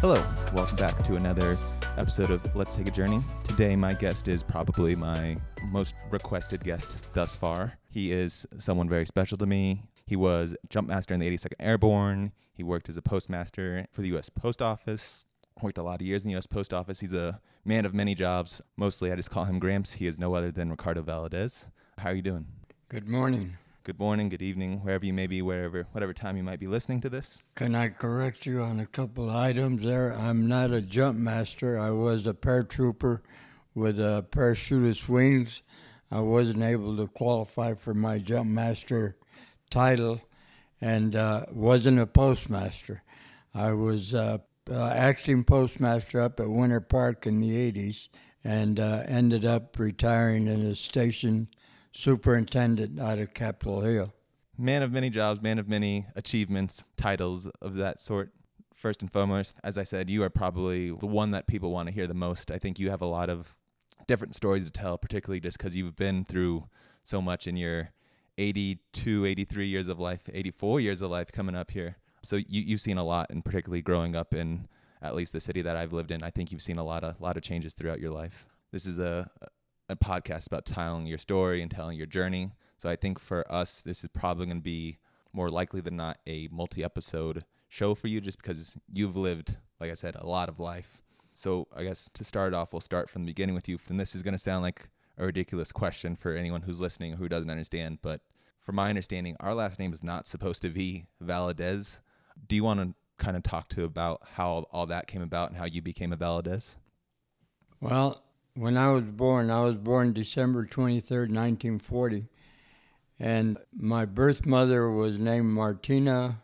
Hello, welcome back to another episode of Let's Take a Journey. Today my guest is probably my most requested guest thus far. He is someone very special to me. He was jump master in the 82nd Airborne. He worked as a postmaster for the U.S. Post Office. Worked a lot of years in the U.S. Post Office. He's a man of many jobs. Mostly I just call him Gramps. He is no other than Ricardo Valadez. How are you doing? Good morning. Good morning, good evening, wherever you may be, whatever time you might be listening to this. Can I correct you on a couple of items there? I'm not a jump master. I was a paratrooper with parachutist wings. I wasn't able to qualify for my jump master title and wasn't a postmaster. I was acting postmaster up at Winter Park in the 80s and ended up retiring as a station superintendent out of Capitol Hill. Man of many jobs, man of many achievements, titles of that sort. First and foremost, as I said, you are probably the one that people want to hear the most. I think you have a lot of different stories to tell, particularly just because you've been through so much in your 82, 83 years of life, 84 years of life coming up here. So you've seen a lot, and particularly growing up in at least the city that I've lived in, I think you've seen a lot of changes throughout your life. This is a podcast about telling your story and telling your journey. So I think for us, this is probably going to be more likely than not a multi-episode show for you, just because you've lived, like I said, a lot of life. So I guess to start off, we'll start from the beginning with you. And this is going to sound like a ridiculous question for anyone who's listening or who doesn't understand. But from my understanding, our last name is not supposed to be Valadez. Do you want to kind of talk about how all that came about and how you became a Valadez? Well, when I was born December 23rd, 1940, and my birth mother was named Martina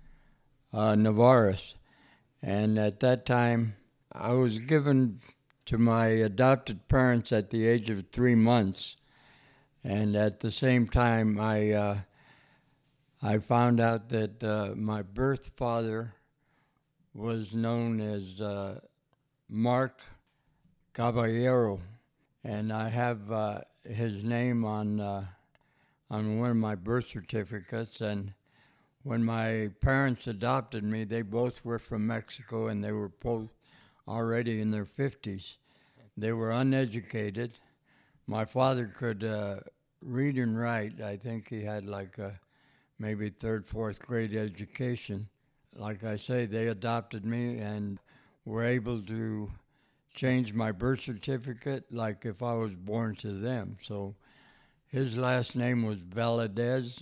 Navarez. And at that time, I was given to my adopted parents at the age of 3 months. And at the same time, I found out that my birth father was known as Mark Caballero, and I have his name on one of my birth certificates. And when my parents adopted me, they both were from Mexico, and they were both already in their 50s. They were uneducated. My father could read and write. I think he had like maybe third, fourth grade education. Like I say, they adopted me and were able to change my birth certificate like if I was born to them. So his last name was Valadez,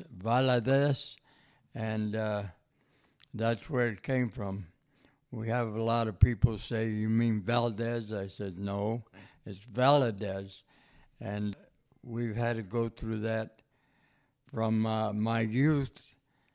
and that's where it came from. We have a lot of people say, "You mean Valdez?" I said, "No, it's Valadez." And we've had to go through that from my youth.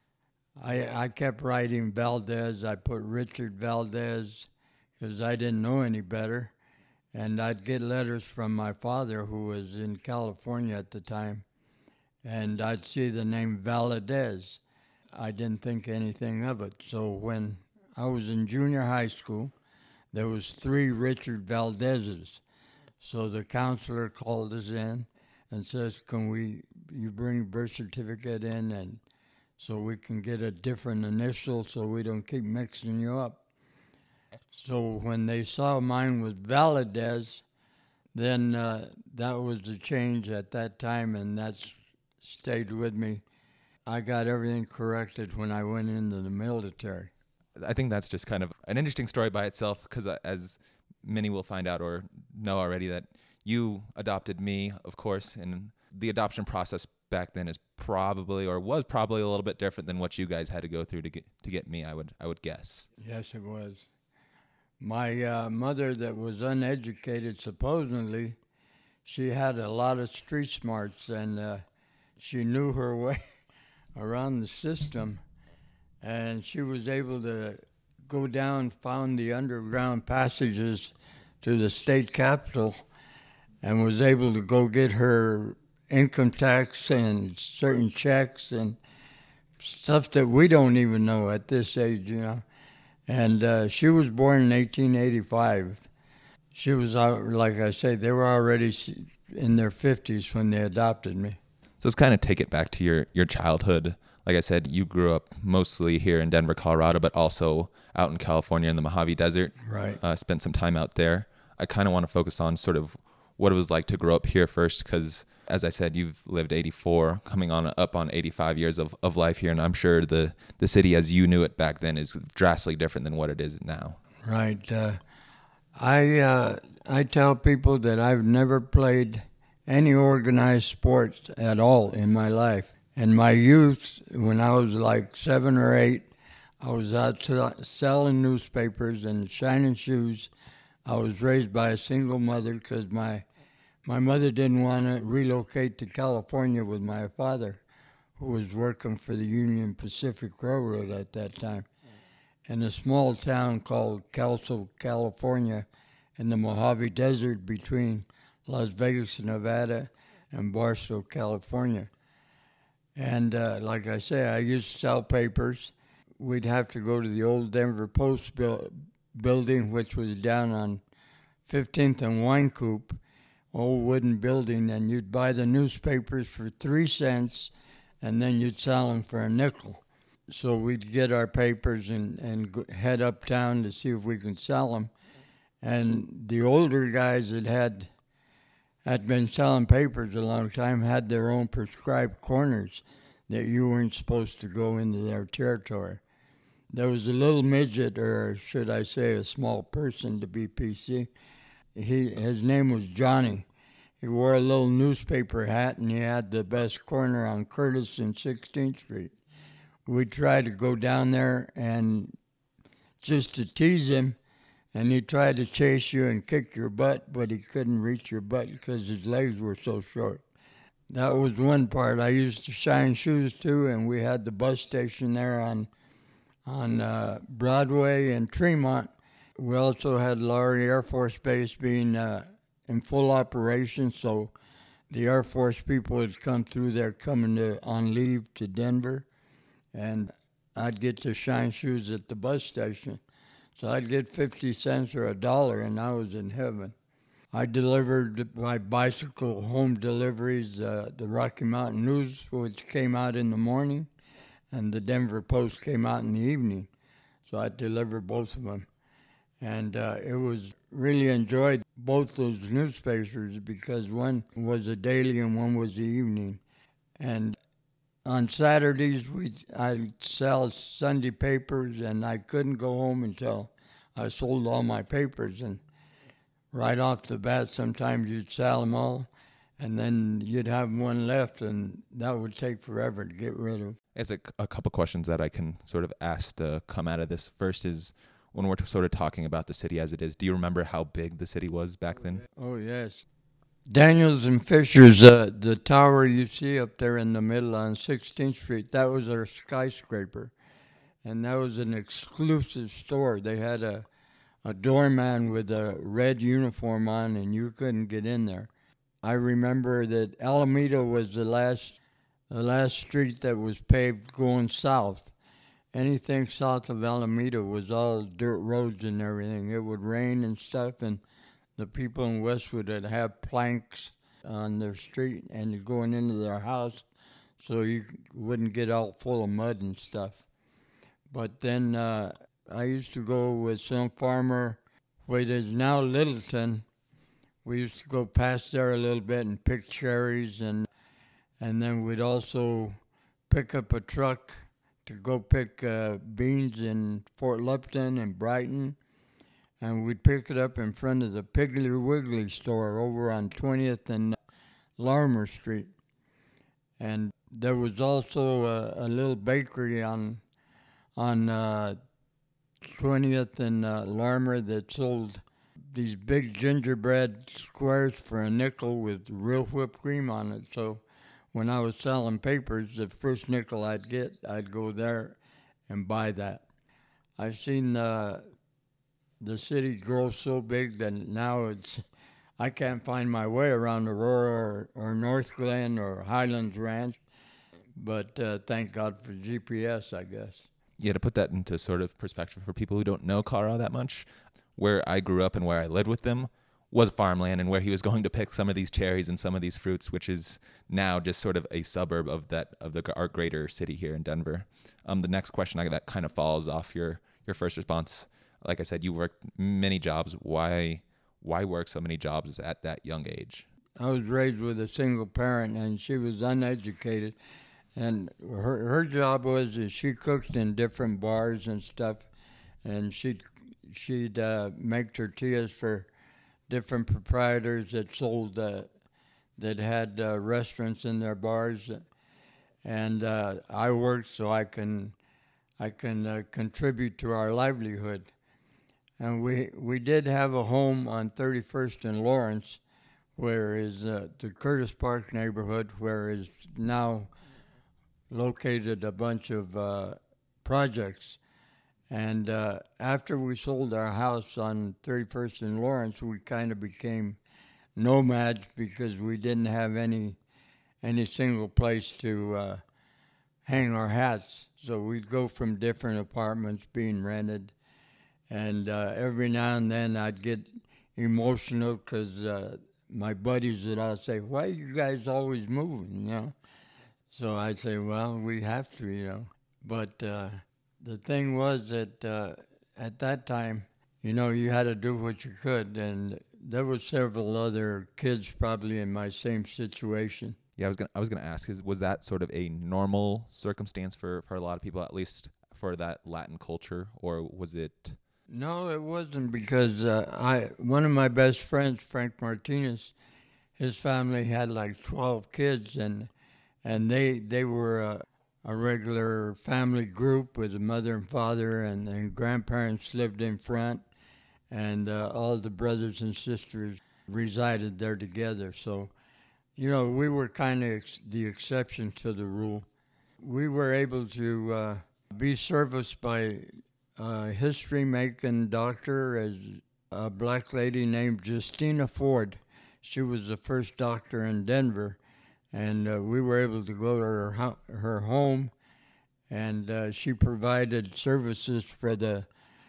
I kept writing Valdez. I put Richard Valdez because I didn't know any better. And I'd get letters from my father, who was in California at the time, and I'd see the name Valadez. I didn't think anything of it. So when I was in junior high school, there was 3 Richard Valdezes. So the counselor called us in and says, you bring birth certificate in, and so we can get a different initial so we don't keep mixing you up. So when they saw mine was Valadez, then that was the change at that time, and that's stayed with me. I got everything corrected when I went into the military. I think that's just kind of an interesting story by itself, because as many will find out or know already, that you adopted me, of course, and the adoption process back then is probably, or was probably, a little bit different than what you guys had to go through to get me, I would guess. Yes, it was. My mother, that was uneducated, supposedly, she had a lot of street smarts, and she knew her way around the system, and she was able to go down, found the underground passages to the state capitol, and was able to go get her income tax and certain checks and stuff that we don't even know at this age, And she was born in 1885. She was, like I say, they were already in their 50s when they adopted me. So let's kind of take it back to your childhood. like I said, you grew up mostly here in Denver, Colorado, but also out in California in the Mojave Desert. Right. Spent some time out there. I kind of want to focus on sort of what it was like to grow up here first, because as I said, you've lived 84, coming on up on 85 years of life here, and I'm sure the city as you knew it back then is drastically different than what it is now. Right. I tell people that I've never played any organized sports at all in my life. In my youth, when I was like 7 or 8, I was out selling newspapers and shining shoes. I was raised by a single mother because my mother didn't want to relocate to California with my father, who was working for the Union Pacific Railroad at that time, in a small town called Kelso, California, in the Mojave Desert between Las Vegas, Nevada, and Barstow, California. And like I say, I used to sell papers. We'd have to go to the old Denver Post building, which was down on 15th and Wine Coop, old wooden building, and you'd buy the newspapers for 3 cents, and then you'd sell them for a nickel. So we'd get our papers and head uptown to see if we could sell them. And the older guys that had been selling papers a long time had their own prescribed corners that you weren't supposed to go into their territory. There was a little midget, or should I say a small person to be PC. His name was Johnny. He wore a little newspaper hat, and he had the best corner on Curtis and 16th Street. We tried to go down there and just to tease him, and he tried to chase you and kick your butt, but he couldn't reach your butt because his legs were so short. That was one part. I used to shine shoes too, and we had the bus station there on Broadway and Tremont. We also had Laurie Air Force Base being in full operation, so the Air Force people would come through there coming on leave to Denver, and I'd get to shine shoes at the bus station. So I'd get 50 cents or $1, and I was in heaven. I delivered by bicycle home deliveries, the Rocky Mountain News, which came out in the morning, and the Denver Post came out in the evening. So I delivered both of them. And it was really enjoyed both those newspapers because one was a daily and one was the evening. And on Saturdays, I'd sell Sunday papers, and I couldn't go home until I sold all my papers. And right off the bat, sometimes you'd sell them all, and then you'd have one left, and that would take forever to get rid of. There's a couple questions that I can sort of ask to come out of this. First is, when we're sort of talking about the city as it is, do you remember how big the city was back then? Oh, yes. Daniels and Fisher's, the tower you see up there in the middle on 16th Street, that was our skyscraper. And that was an exclusive store. They had a doorman with a red uniform on, and you couldn't get in there. I remember that Alameda was the last street that was paved going south. Anything south of Alameda was all dirt roads and everything. It would rain and stuff, and the people in Westwood would have planks on their street and going into their house so you wouldn't get all full of mud and stuff. But then I used to go with some farmer, where there's now Littleton. We used to go past there a little bit and pick cherries, and then we'd also pick up a truck to go pick beans in Fort Lupton and Brighton. And we'd pick it up in front of the Piggly Wiggly store over on 20th and Larmer Street. And there was also a little bakery on 20th and Larmer that sold these big gingerbread squares for a nickel with real whipped cream on it. So when I was selling papers, the first nickel I'd get, I'd go there and buy that. I've seen the city grow so big that now I can't find my way around Aurora or North Glen or Highlands Ranch, but thank God for GPS, I guess. Yeah, to put that into sort of perspective for people who don't know Colorado that much, where I grew up and where I lived with them was farmland and where he was going to pick some of these cherries and some of these fruits, which is now just sort of a suburb of our greater city here in Denver. The next question that kind of follows off your first response. Like I said, you worked many jobs. Why work so many jobs at that young age? I was raised with a single parent, and she was uneducated. And her job was that she cooked in different bars and stuff, and she'd make tortillas for different proprietors that sold that had restaurants in their bars, and I worked so I can contribute to our livelihood. And we did have a home on 31st and Lawrence, where is the Curtis Park neighborhood, where is now located a bunch of projects. And after we sold our house on 31st and Lawrence, we kind of became nomads because we didn't have any single place to hang our hats. So we'd go from different apartments being rented. And every now and then I'd get emotional because my buddies would all say, "Why are you guys always moving?" You know. So I'd say, "Well, we have to, you know." But the thing was that at that time, you know, you had to do what you could, and there were several other kids probably in my same situation. Yeah, I was gonna ask, was that sort of a normal circumstance for a lot of people, at least for that Latin culture, or was it? No, it wasn't, because one of my best friends, Frank Martinez, his family had like 12 kids, and they were a regular family group with a mother and father, and grandparents lived in front, and all the brothers and sisters resided there together. So, you know, we were kind of the exception to the rule. We were able to be serviced by a history-making doctor, as a black lady named Justina Ford. She was the first doctor in Denver, and we were able to go to her home, and she provided services for the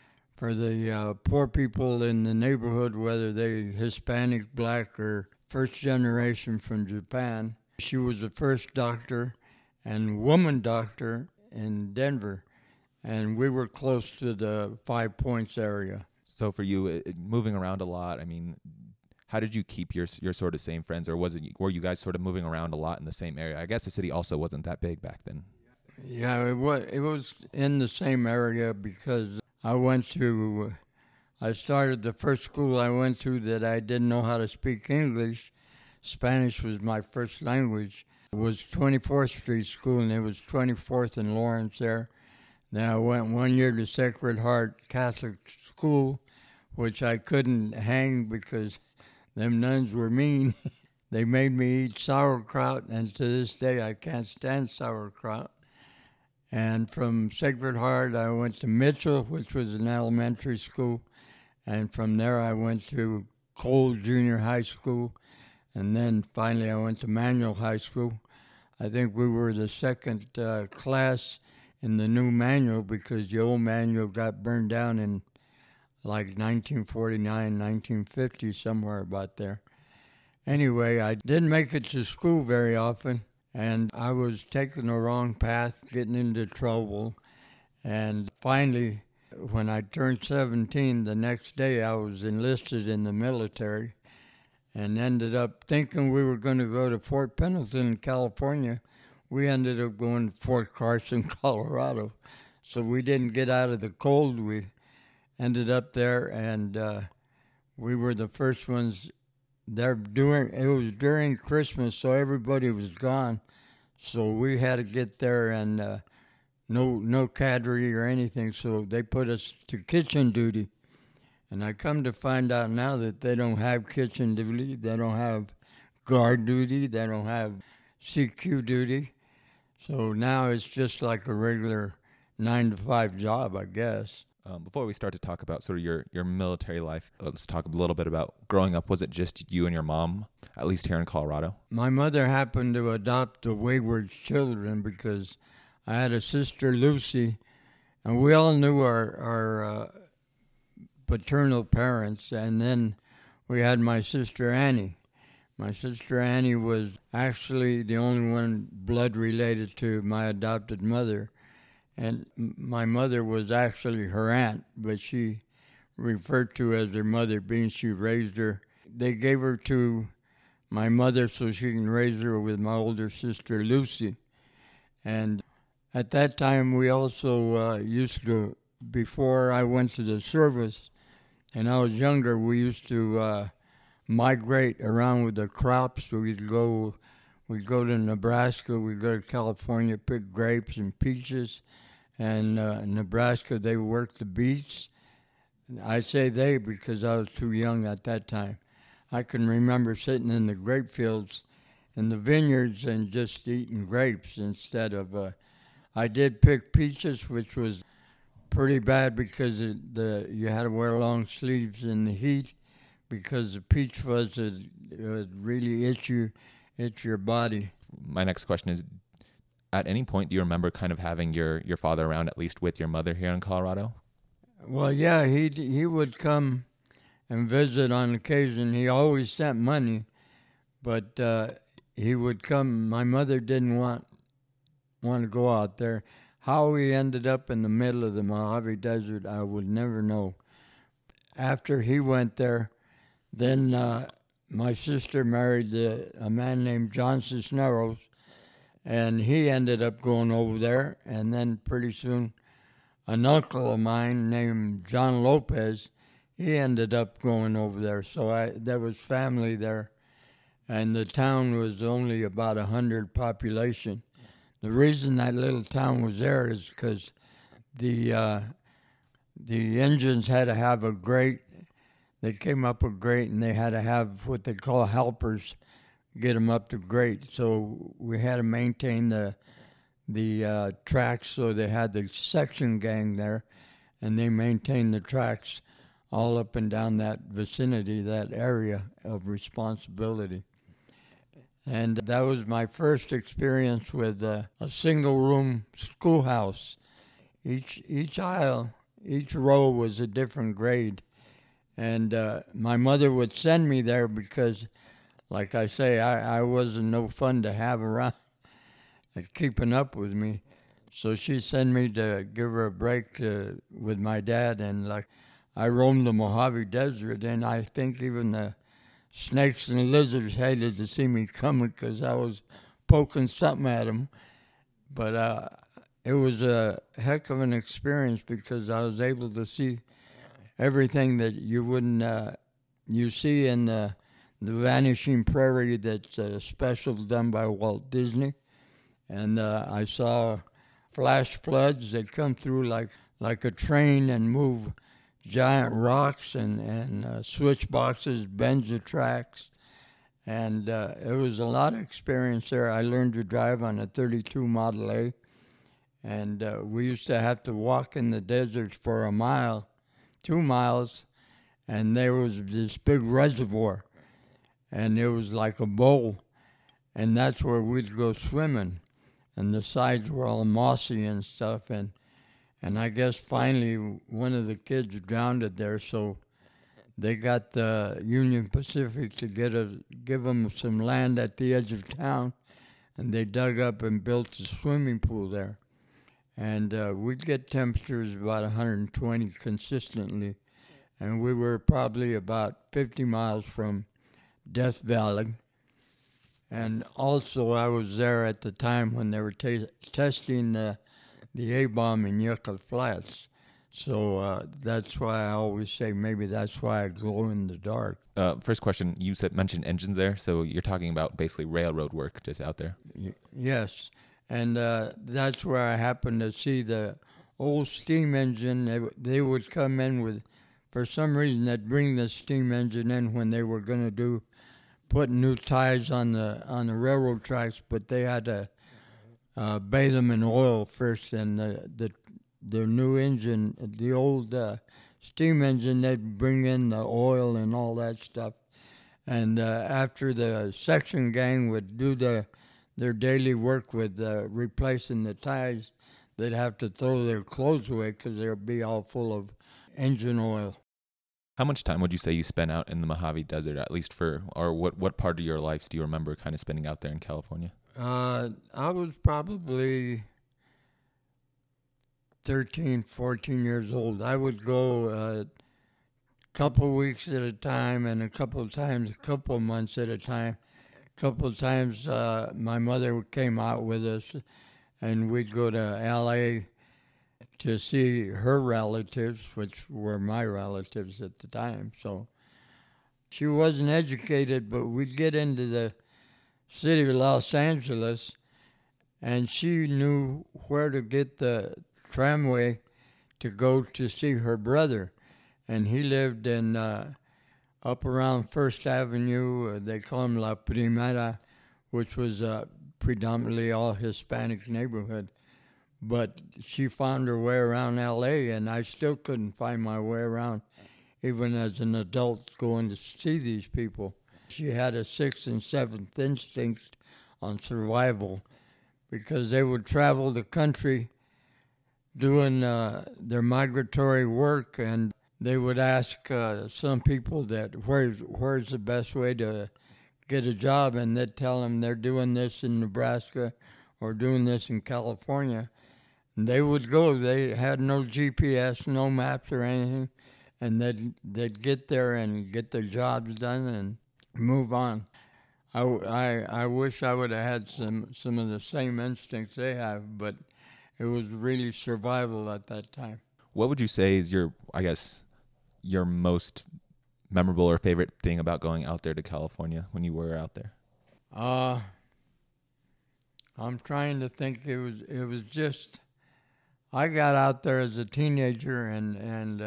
poor people in the neighborhood, whether they Hispanic, black, or first generation from Japan. She was the first doctor and woman doctor in Denver, and we were close to the 5 Points area. So for you, moving around a lot, I mean, how did you keep your sort of same friends, or were you guys sort of moving around a lot in the same area? I guess the city also wasn't that big back then. Yeah, it was in the same area because I started the first school I went to that I didn't know how to speak English. Spanish was my first language. It was 24th Street School, and it was 24th and Lawrence there. Then I went 1 year to Sacred Heart Catholic School, which I couldn't hang because them nuns were mean. They made me eat sauerkraut, and to this day I can't stand sauerkraut. And from Sacred Heart, I went to Mitchell, which was an elementary school. And from there, I went to Cole Junior High School. And then finally, I went to Manual High School. I think we were the second class in the new manual because the old manual got burned down in like 1949, 1950, somewhere about there. Anyway, I didn't make it to school very often, and I was taking the wrong path, getting into trouble. And finally, when I turned 17, the next day I was enlisted in the military and ended up thinking we were going to go to Fort Pendleton, California. We ended up going to Fort Carson, Colorado. So we didn't get out of the cold. We ended up there, and we were the first ones there. It was during Christmas, so everybody was gone. So we had to get there, and no cadre or anything, so they put us to kitchen duty. And I come to find out now that they don't have kitchen duty, they don't have guard duty, they don't have CQ duty. So now it's just like a regular 9-to-5 job, I guess. Before we start to talk about sort of your military life, let's talk a little bit about growing up. Was it just you and your mom, at least here in Colorado? My mother happened to adopt the wayward children because I had a sister, Lucy, and we all knew our paternal parents. And then we had my sister Annie. My sister Annie was actually the only one blood related to my adopted mother. And my mother was actually her aunt, but she referred to as her mother, being she raised her. They gave her to my mother so she can raise her with my older sister Lucy. And at that time, we also used to, before I went to the service, and I was younger, we used to migrate around with the crops. We'd go to Nebraska, we'd go to California, pick grapes and peaches. And in Nebraska, they worked the beets. I say they because I was too young at that time. I can remember sitting in the grape fields in the vineyards and just eating grapes instead of. I did pick peaches, which was pretty bad because you had to wear long sleeves in the heat because the peach fuzz would really itch your body. My next question is, at any point do you remember kind of having your father around, at least with your mother here in Colorado? Well, yeah, he would come and visit on occasion. He always sent money, but he would come. My mother didn't want to go out there. How he ended up in the middle of the Mojave Desert, I would never know. After he went there, then my sister married a man named John Cisneros, and he ended up going over there. And then pretty soon, an uncle of mine named John Lopez, he ended up going over there. So there was family there, and the town was only about 100 population. The reason that little town was there is because the Indians had to have a grate. They came up with grate, and they had to have what they call helpers get them up to grate. So we had to maintain the tracks. So they had the section gang there, and they maintained the tracks all up and down that vicinity, that area of responsibility. And that was my first experience with a single-room schoolhouse. Each aisle, each row was a different grade. And my mother would send me there because, like I say, I wasn't no fun to have around keeping up with me. So she sent me to give her a break with my dad. And like I roamed the Mojave Desert, and I think even the snakes and lizards hated to see me coming because I was poking something at them. But it was a heck of an experience because I was able to see everything that you wouldn't you see in the Vanishing Prairie. That's a special done by Walt Disney. And I saw flash floods that come through like a train and move giant rocks and switch boxes, bends the tracks. And it was a lot of experience there. I learned to drive on a 32 Model A. And we used to have to walk in the desert for a mile, 2 miles, and there was this big reservoir. And it was like a bowl. And that's where we'd go swimming. And the sides were all mossy and stuff. And I guess finally one of the kids drowned there, so they got the Union Pacific to give them some land at the edge of town, and they dug up and built a swimming pool there. And we'd get temperatures about 120 consistently, and we were probably about 50 miles from Death Valley. And also I was there at the time when they were testing the A-bomb in Yucca Flats. So that's why I always say maybe that's why I glow in the dark. First question, you mentioned engines there, so you're talking about basically railroad work just out there. Yes, and that's where I happened to see the old steam engine. They would come in with, for some reason, they'd bring the steam engine in when they were going to put new ties on the railroad tracks, but they had to bathe them in oil first, and the new engine, the old steam engine, they'd bring in the oil and all that stuff. And after the section gang would do their daily work with replacing the ties, they'd have to throw their clothes away because they'd be all full of engine oil. How much time would you say you spent out in the Mojave Desert, at least or what part of your life do you remember kind of spending out there in California? I was probably 13, 14 years old. I would go a couple weeks at a time, and a couple of months at a time. A couple of times my mother came out with us, and we'd go to L.A. to see her relatives, which were my relatives at the time. So she wasn't educated, but we'd get into the city of Los Angeles, and she knew where to get the tramway to go to see her brother. And he lived in up around First Avenue. They call him La Primera, which was predominantly all Hispanic neighborhood. But she found her way around L.A., and I still couldn't find my way around, even as an adult going to see these people. She had a sixth and seventh instinct on survival, because they would travel the country doing their migratory work, and they would ask some people that where's the best way to get a job, and they'd tell them they're doing this in Nebraska or doing this in California. And they would go. They had no GPS, no maps or anything, and they'd get there and get their jobs done and move on. I wish I would have had some of the same instincts they have, but it was really survival at that time. What would you say is your most memorable or favorite thing about going out there to California when you were out there? I'm trying to think. It was just, I got out there as a teenager, and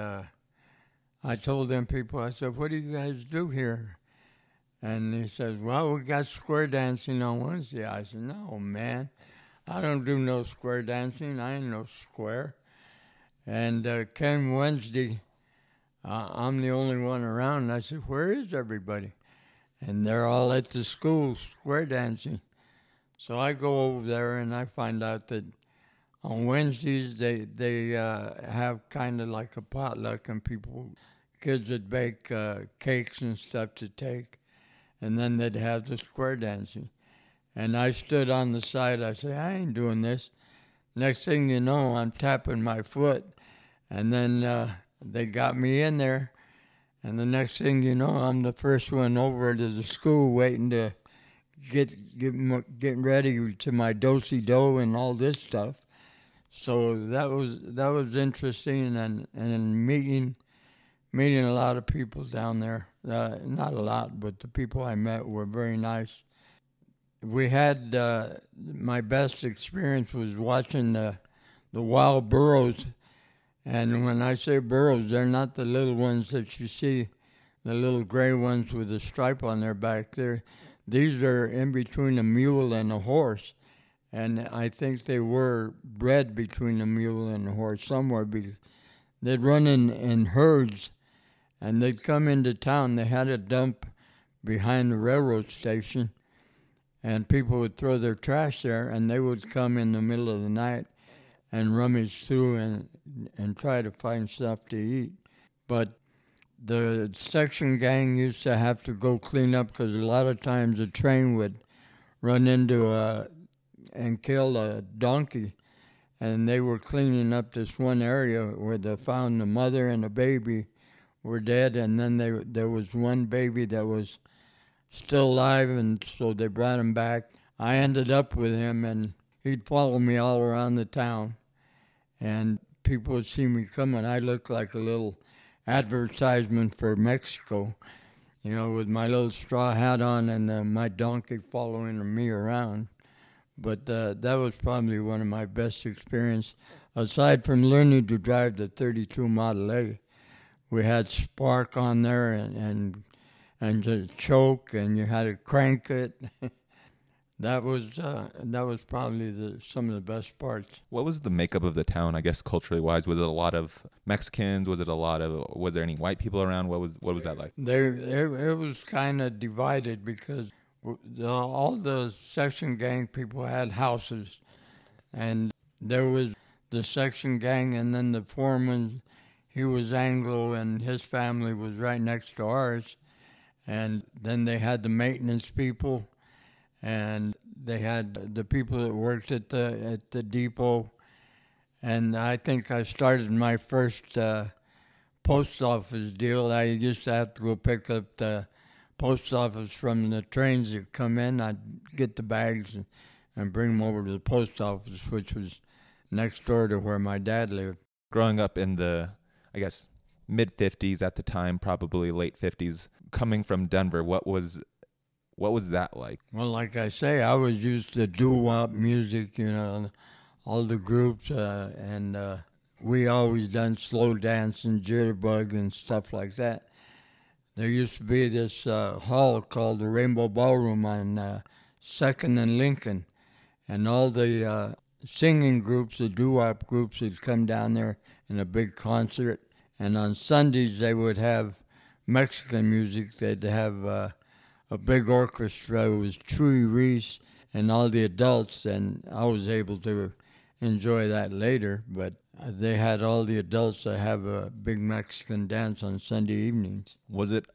I told them people, I said, what do you guys do here? And he said, well, we got square dancing on Wednesday. I said, no, man, I don't do no square dancing. I ain't no square. And came Wednesday, I'm the only one around. And I said, where is everybody? And they're all at the school square dancing. So I go over there, and I find out that on Wednesdays they have kind of like a potluck, and kids would bake cakes and stuff to take. And then they'd have the square dancing. And I stood on the side. I said, I ain't doing this. Next thing you know, I'm tapping my foot. And then they got me in there. And the next thing you know, I'm the first one over to the school waiting to getting ready to my do-si-do and all this stuff. So that was interesting, and meeting a lot of people down there. Not a lot, but the people I met were very nice. We had my best experience was watching the wild burros, and when I say burros, they're not the little ones that you see, the little gray ones with a stripe on their back. These are in between a mule and a horse, and I think they were bred between a mule and a horse somewhere, because they'd run in herds. And they'd come into town. They had a dump behind the railroad station, and people would throw their trash there, and they would come in the middle of the night and rummage through and try to find stuff to eat. But the section gang used to have to go clean up, because a lot of times a train would run into and kill a donkey, and they were cleaning up this one area where they found the mother and the baby were dead, and then there was one baby that was still alive, and so they brought him back. I ended up with him, and he'd follow me all around the town, and people would see me coming. I looked like a little advertisement for Mexico, with my little straw hat on and my donkey following me around. But that was probably one of my best experiences, aside from learning to drive the 32 Model A. We had spark on there and the choke, and you had to crank it. That was probably some of the best parts. What was the makeup of the town, I guess, culturally wise? Was it a lot of Mexicans? Was there any white people around? What was that like? It was kind of divided, because all the section gang people had houses, and there was the section gang, and then the foreman, he was Anglo and his family was right next to ours. And then they had the maintenance people, and they had the people that worked at the depot. And I think I started my first post office deal. I used to have to go pick up the post office from the trains that come in. I'd get the bags and bring them over to the post office, which was next door to where my dad lived. Growing up in the, I guess, mid 50s at the time, probably late 50s, coming from Denver, what was that like? Well, like I say, I was used to doo-wop music, all the groups, and we always done slow dance and jitterbug and stuff like that. There used to be this hall called the Rainbow Ballroom on 2nd and Lincoln, and all the singing groups, the doo-wop groups, would come down there in a big concert. And on Sundays, they would have Mexican music. They'd have a big orchestra. It was Chuy Reese and all the adults, and I was able to enjoy that later. But they had all the adults that have a big Mexican dance on Sunday evenings. Was it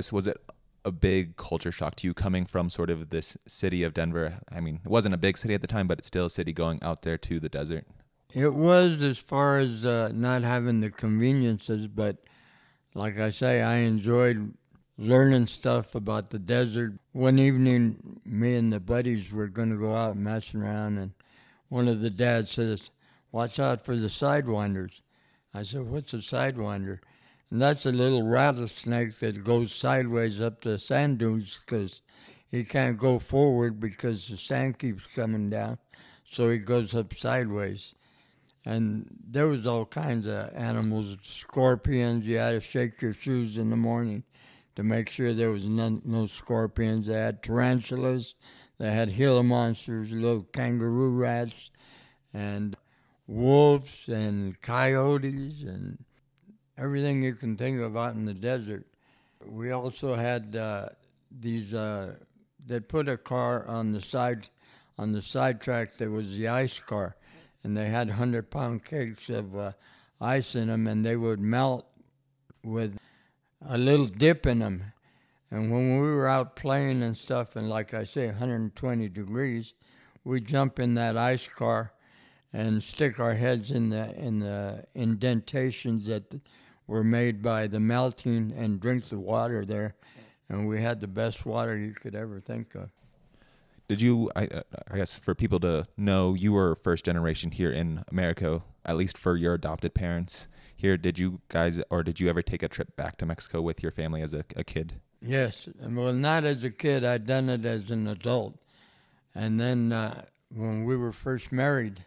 a big culture shock to you coming from sort of this city of Denver? I mean, it wasn't a big city at the time, but it's still a city going out there to the desert. It was, as far as not having the conveniences, but like I say, I enjoyed learning stuff about the desert. One evening, me and the buddies were going to go out messing around, and one of the dads says, "Watch out for the sidewinders." I said, "What's a sidewinder?" And that's a little rattlesnake that goes sideways up the sand dunes because he can't go forward because the sand keeps coming down, so he goes up sideways. And there was all kinds of animals, scorpions. You had to shake your shoes in the morning to make sure there was no scorpions. They had tarantulas. They had Gila monsters, little kangaroo rats, and wolves and coyotes and everything you can think of out in the desert. We also had these. They put a car on the sidetrack that was the ice car. And they had 100-pound cakes of ice in them, and they would melt with a little dip in them. And when we were out playing and stuff, and like I say, 120 degrees, we'd jump in that ice car and stick our heads in the indentations that were made by the melting and drink the water there. And we had the best water you could ever think of. Did you, I guess for people to know, you were first generation here in America, at least for your adopted parents here. Did you guys, or did you ever take a trip back to Mexico with your family as a kid? Yes. Well, not as a kid. I'd done it as an adult. And then when we were first married,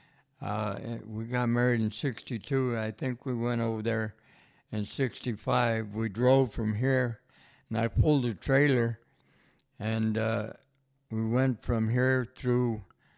we got married in 62. I think we went over there in 65. We drove from here, and I pulled a trailer, and we went from here through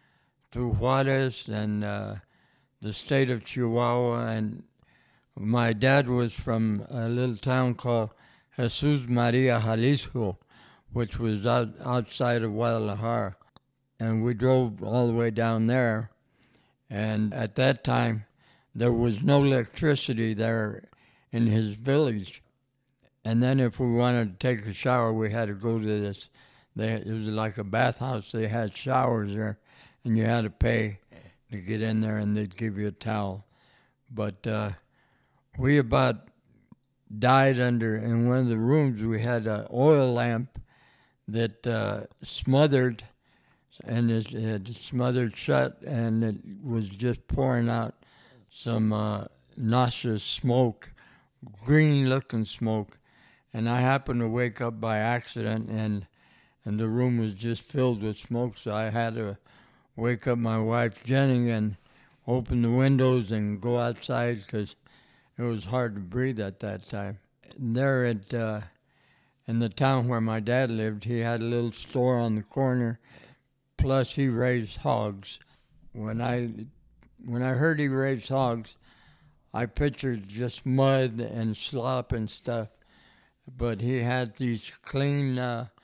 Juarez and the state of Chihuahua. And my dad was from a little town called Jesus Maria, Jalisco, which was outside of Guadalajara. And we drove all the way down there. And at that time, there was no electricity there in his village. And then if we wanted to take a shower, we had to go to this. It was like a bathhouse. They had showers there, and you had to pay to get in there, and they'd give you a towel. But we about died in one of the rooms. We had an oil lamp that smothered, and it had smothered shut, and it was just pouring out some nauseous smoke, green-looking smoke. And I happened to wake up by accident, and the room was just filled with smoke, so I had to wake up my wife, Jenny, and open the windows and go outside because it was hard to breathe at that time. And there in the town where my dad lived, he had a little store on the corner, plus he raised hogs. When I heard he raised hogs, I pictured just mud and slop and stuff, but he had these clean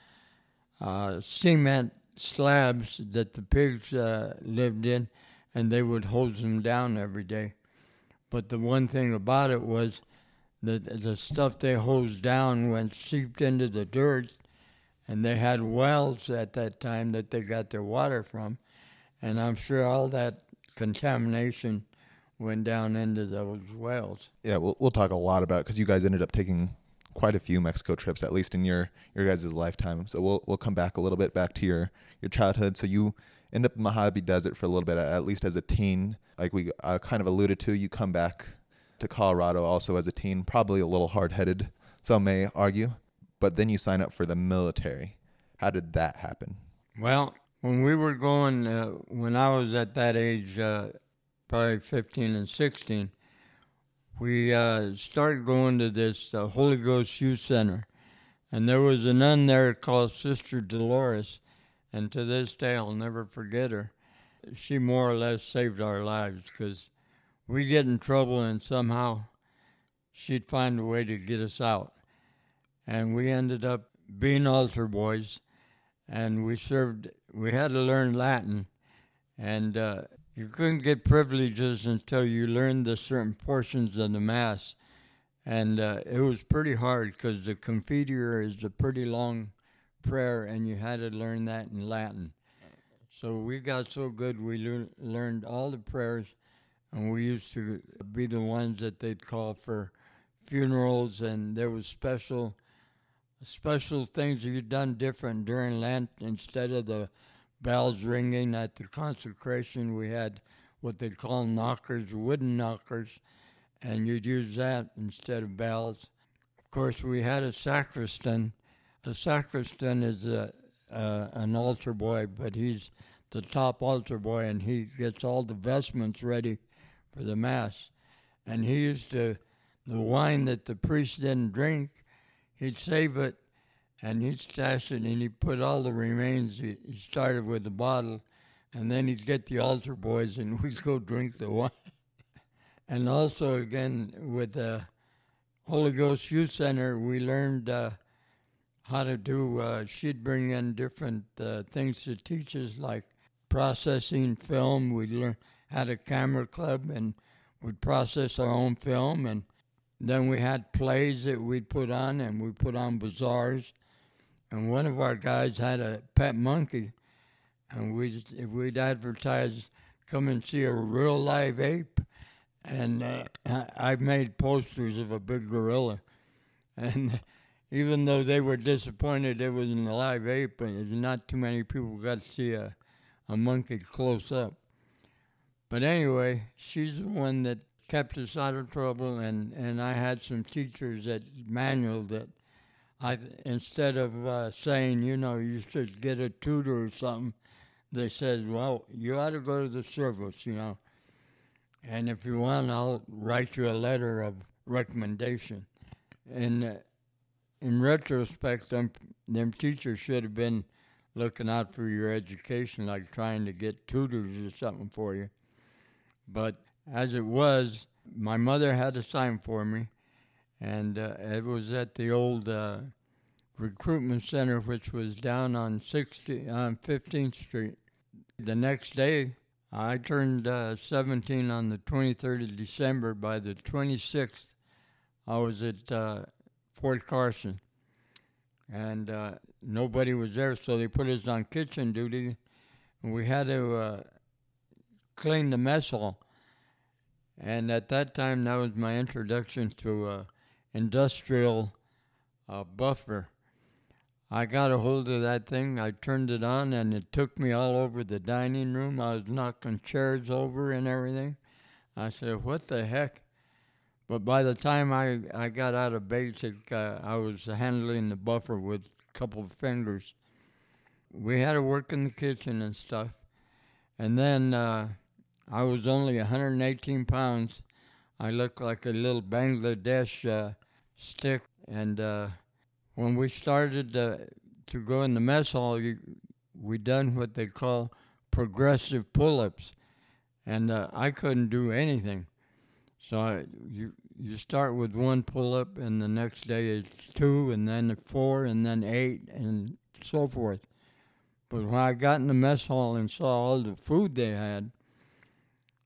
cement slabs that the pigs lived in, and they would hose them down every day. But the one thing about it was that the stuff they hosed down went seeped into the dirt, and they had wells at that time that they got their water from, and I'm sure all that contamination went down into those wells. Yeah, we'll talk a lot about, because you guys ended up taking quite a few Mexico trips, at least in your guys' lifetime. So we'll come back a little bit back to your childhood. So you end up in Mojave Desert for a little bit, at least as a teen. Like we kind of alluded to, you come back to Colorado also as a teen, probably a little hard-headed, some may argue. But then you sign up for the military. How did that happen? Well, when we were going, when I was at that age, probably 15 and 16, we started going to this Holy Ghost Youth Center. And there was a nun there called Sister Dolores. And to this day, I'll never forget her. She more or less saved our lives, because we'd get in trouble and somehow she'd find a way to get us out. And we ended up being altar boys, and we had to learn Latin. And you couldn't get privileges until you learned the certain portions of the Mass. And it was pretty hard, because the Confiteor is a pretty long prayer, and you had to learn that in Latin. So we got so good, we learned all the prayers, and we used to be the ones that they'd call for funerals, and there was special things you'd done different during Lent. Instead of the bells ringing at the consecration, we had what they call knockers, wooden knockers, and you'd use that instead of bells. Of course, we had a sacristan. A sacristan is an altar boy, but he's the top altar boy, and he gets all the vestments ready for the Mass. And he used to, the wine that the priest didn't drink, he'd save it, and he'd stash it, and he'd put all the remains. He started with the bottle, and then he'd get the altar boys, and we'd go drink the wine. And also, again, with the Holy Ghost Youth Center, we learned how to do, she'd bring in different things to teach us, like processing film. We had a camera club, and we'd process our own film, and then we had plays that we'd put on, and we put on bazaars. And one of our guys had a pet monkey, and we'd advertise, come and see a real live ape. And I made posters of a big gorilla. And even though they were disappointed it was an live ape, not too many people got to see a monkey close up. But anyway, she's the one that kept us out of trouble, and I had some teachers at Manual that instead of saying, you should get a tutor or something, they said, well, you ought to go to the service, and if you want, I'll write you a letter of recommendation. And in retrospect, them teachers should have been looking out for your education, like trying to get tutors or something for you. But as it was, my mother had a sign for me, and it was at the old recruitment center, which was down on 15th Street. The next day, I turned 17 on the 23rd of December. By the 26th, I was at Fort Carson, and nobody was there, so they put us on kitchen duty, and we had to clean the mess hall. And at that time, that was my introduction to industrial buffer. I got a hold of that thing, I turned it on, and it took me all over the dining room. I was knocking chairs over and everything. I said, what the heck? But by the time I got out of basic, I was handling the buffer with a couple of fingers. We had to work in the kitchen and stuff. And then I was only 118 pounds. I looked like a little Bangladesh stick. And when we started to go in the mess hall, we done what they call progressive pull-ups. And I couldn't do anything. So you start with one pull-up, and the next day is 2, and then 4, and then 8, and so forth. But when I got in the mess hall and saw all the food they had,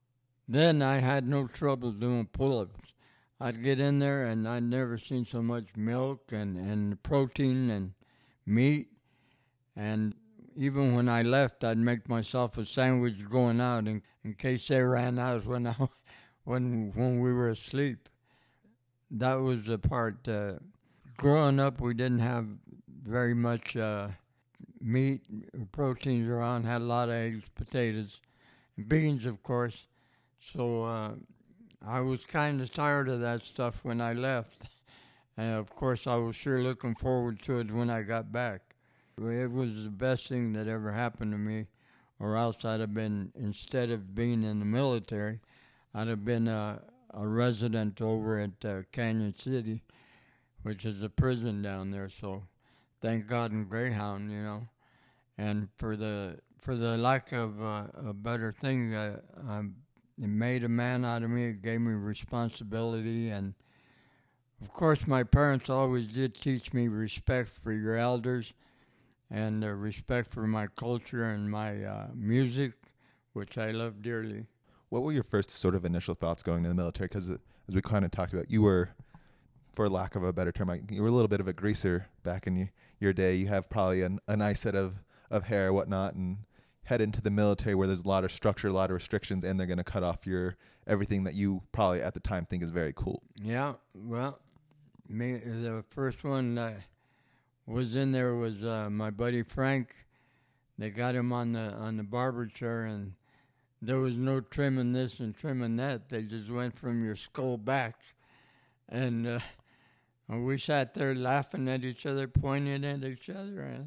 Then I had no trouble doing pull-ups. I'd get in there and I'd never seen so much milk and protein and meat. And even when I left, I'd make myself a sandwich going out in case they ran out when when we were asleep. That was the part. Growing up, we didn't have very much meat, proteins around. Had a lot of eggs, potatoes, beans, of course. So I was kind of tired of that stuff when I left. And of course, I was sure looking forward to it when I got back. It was the best thing that ever happened to me, or else I'd have been, instead of being in the military, I'd have been a resident over at Canyon City, which is a prison down there. So thank God in Greyhound, you know. And for the lack of a better thing, it made a man out of me. It gave me responsibility, and of course, my parents always did teach me respect for your elders and respect for my culture and my music, which I love dearly. What were your first sort of initial thoughts going to the military? Because as we kind of talked about, you were, for lack of a better term, you were a little bit of a greaser back in your day. You have probably a nice set of hair, whatnot, and head into the military where there's a lot of structure, a lot of restrictions, and they're going to cut off your everything that you probably at the time think is very cool. Yeah, well, the first one was in there was my buddy Frank. They got him on the barber chair, and there was no trimming this and trimming that. They just went from your skull back, and we sat there laughing at each other, pointing at each other,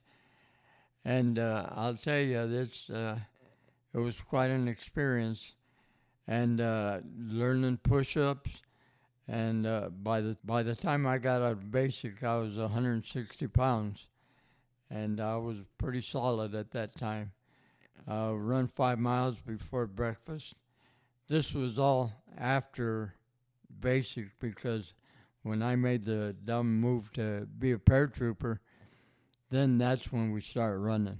and I'll tell you, it was quite an experience, and learning push-ups. And by the time I got out of basic, I was 160 pounds, and I was pretty solid at that time. Run 5 miles before breakfast. This was all after basic, because when I made the dumb move to be a paratrooper, then that's when we start running.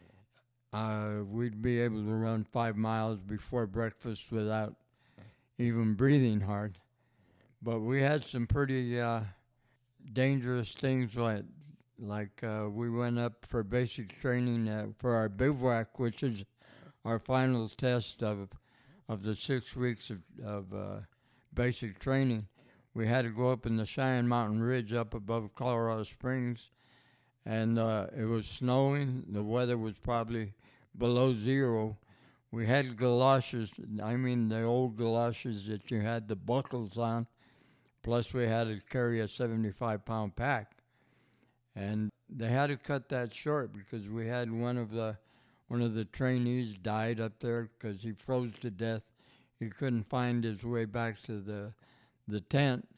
We'd be able to run 5 miles before breakfast without even breathing hard. But we had some pretty dangerous things, like we went up for basic training for our bivouac, which is our final test of the 6 weeks of basic training. We had to go up in the Cheyenne Mountain Ridge up above Colorado Springs, and it was snowing. The weather was probably below zero. We had galoshes, I mean the old galoshes that you had the buckles on, plus we had to carry a 75-pound pack. And they had to cut that short because we had one of the trainees died up there because he froze to death. He couldn't find his way back to the tent.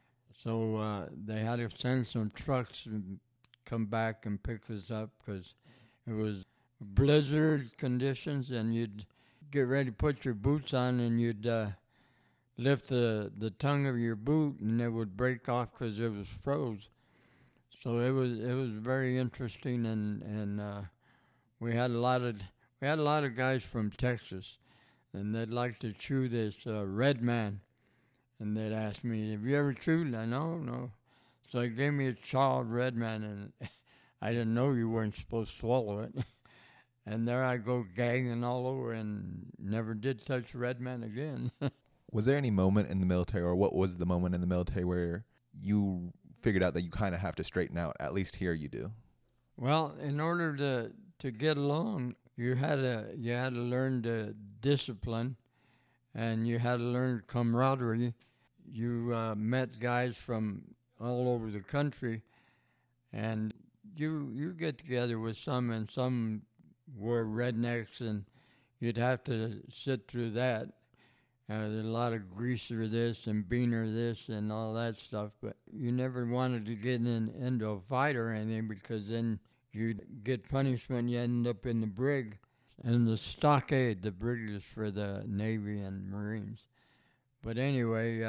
So they had to send some trucks and come back and pick us up because it was blizzard conditions, and you'd get ready to put your boots on, and you'd lift the tongue of your boot, and it would break off because it was froze. So it was very interesting, and we had a lot of guys from Texas, and they'd like to chew this Red Man, and they'd ask me, "Have you ever chewed?" I no. So they gave me a chaw of Red Man, and I didn't know you weren't supposed to swallow it. And there I go gagging all over, and never did touch Red Man again. Was there any moment in the military, or what was the moment in the military where you figured out that you kind of have to straighten out? At least here you do. Well, in order to get along, you had to learn the discipline, and you had to learn camaraderie. You met guys from all over the country, and you get together with some, and some were rednecks, and you'd have to sit through that. There's a lot of greaser this and beaner this and all that stuff, but you never wanted to get into a fight or anything, because then you'd get punishment. You end up in the brig. And the stockade, the brig is for the Navy and Marines. But anyway,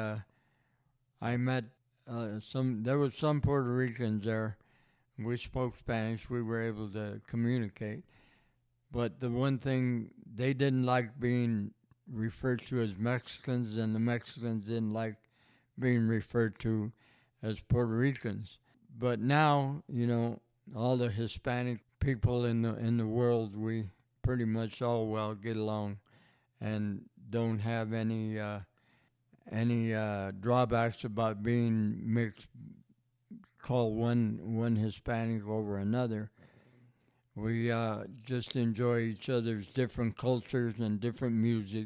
I met there was some Puerto Ricans there. We spoke Spanish. We were able to communicate. But the one thing, they didn't like being referred to as Mexicans, and the Mexicans didn't like being referred to as Puerto Ricans. But now, all the Hispanic people in the world, we pretty much all well get along and don't have any drawbacks about being mixed, call one Hispanic over another. We just enjoy each other's different cultures and different music.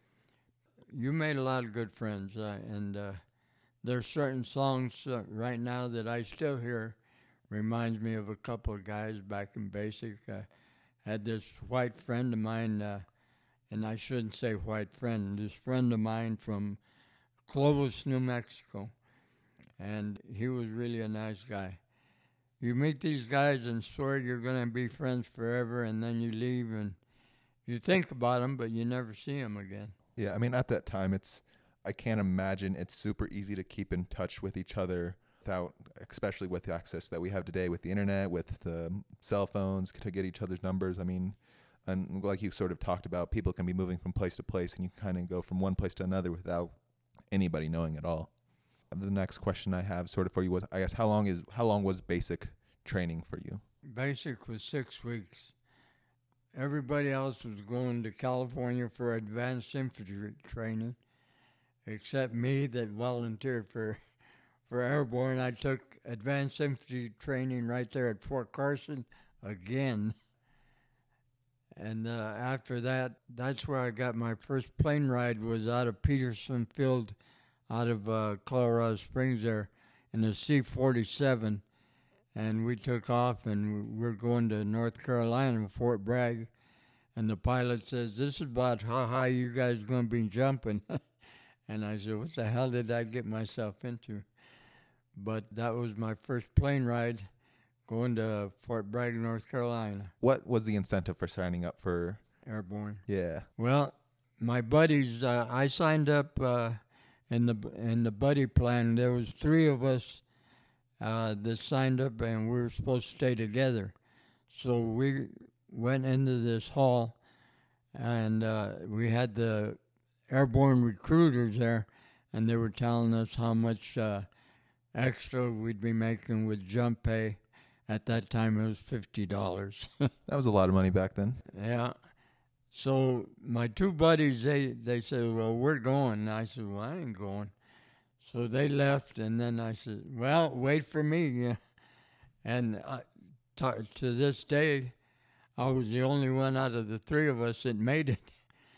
You made a lot of good friends, and there's certain songs right now that I still hear. Reminds me of a couple of guys back in Basic. Had this white friend of mine, and I shouldn't say white friend, this friend of mine from Clovis, New Mexico, and he was really a nice guy. You meet these guys and swear you're going to be friends forever, and then you leave and you think about them, but you never see them again. Yeah, I mean, at that time, I can't imagine it's super easy to keep in touch with each other without, especially with the access that we have today with the internet, with the cell phones to get each other's numbers. I mean, and like you sort of talked about, people can be moving from place to place, and you kind of go from one place to another without anybody knowing at all. The next question I have sort of for you was, I guess, how long was basic training for you? Basic was 6 weeks. Everybody else was going to California for advanced infantry training, except me that volunteered for airborne. I took advanced infantry training right there at Fort Carson again. And after that, that's where I got my first plane ride, was out of Peterson Field, out of Colorado Springs there, in a C-47. And we took off, and we're going to North Carolina, Fort Bragg. And the pilot says, "This is about how high you guys going to be jumping." And I said, "What the hell did I get myself into?" But that was my first plane ride, going to Fort Bragg, North Carolina. What was the incentive for signing up for Airborne? Yeah. Well, my buddies, I signed up in the buddy plan. There was 3 of us that signed up, and we were supposed to stay together. So we went into this hall, and we had the airborne recruiters there, and they were telling us how much extra we'd be making with jump pay. At that time, it was $50. That was a lot of money back then. Yeah. So my 2 buddies, they said, "Well, we're going." And I said, "Well, I ain't going." So they left, and then I said, "Well, wait for me." Yeah. And to this day, I was the only one out of the 3 of us that made it.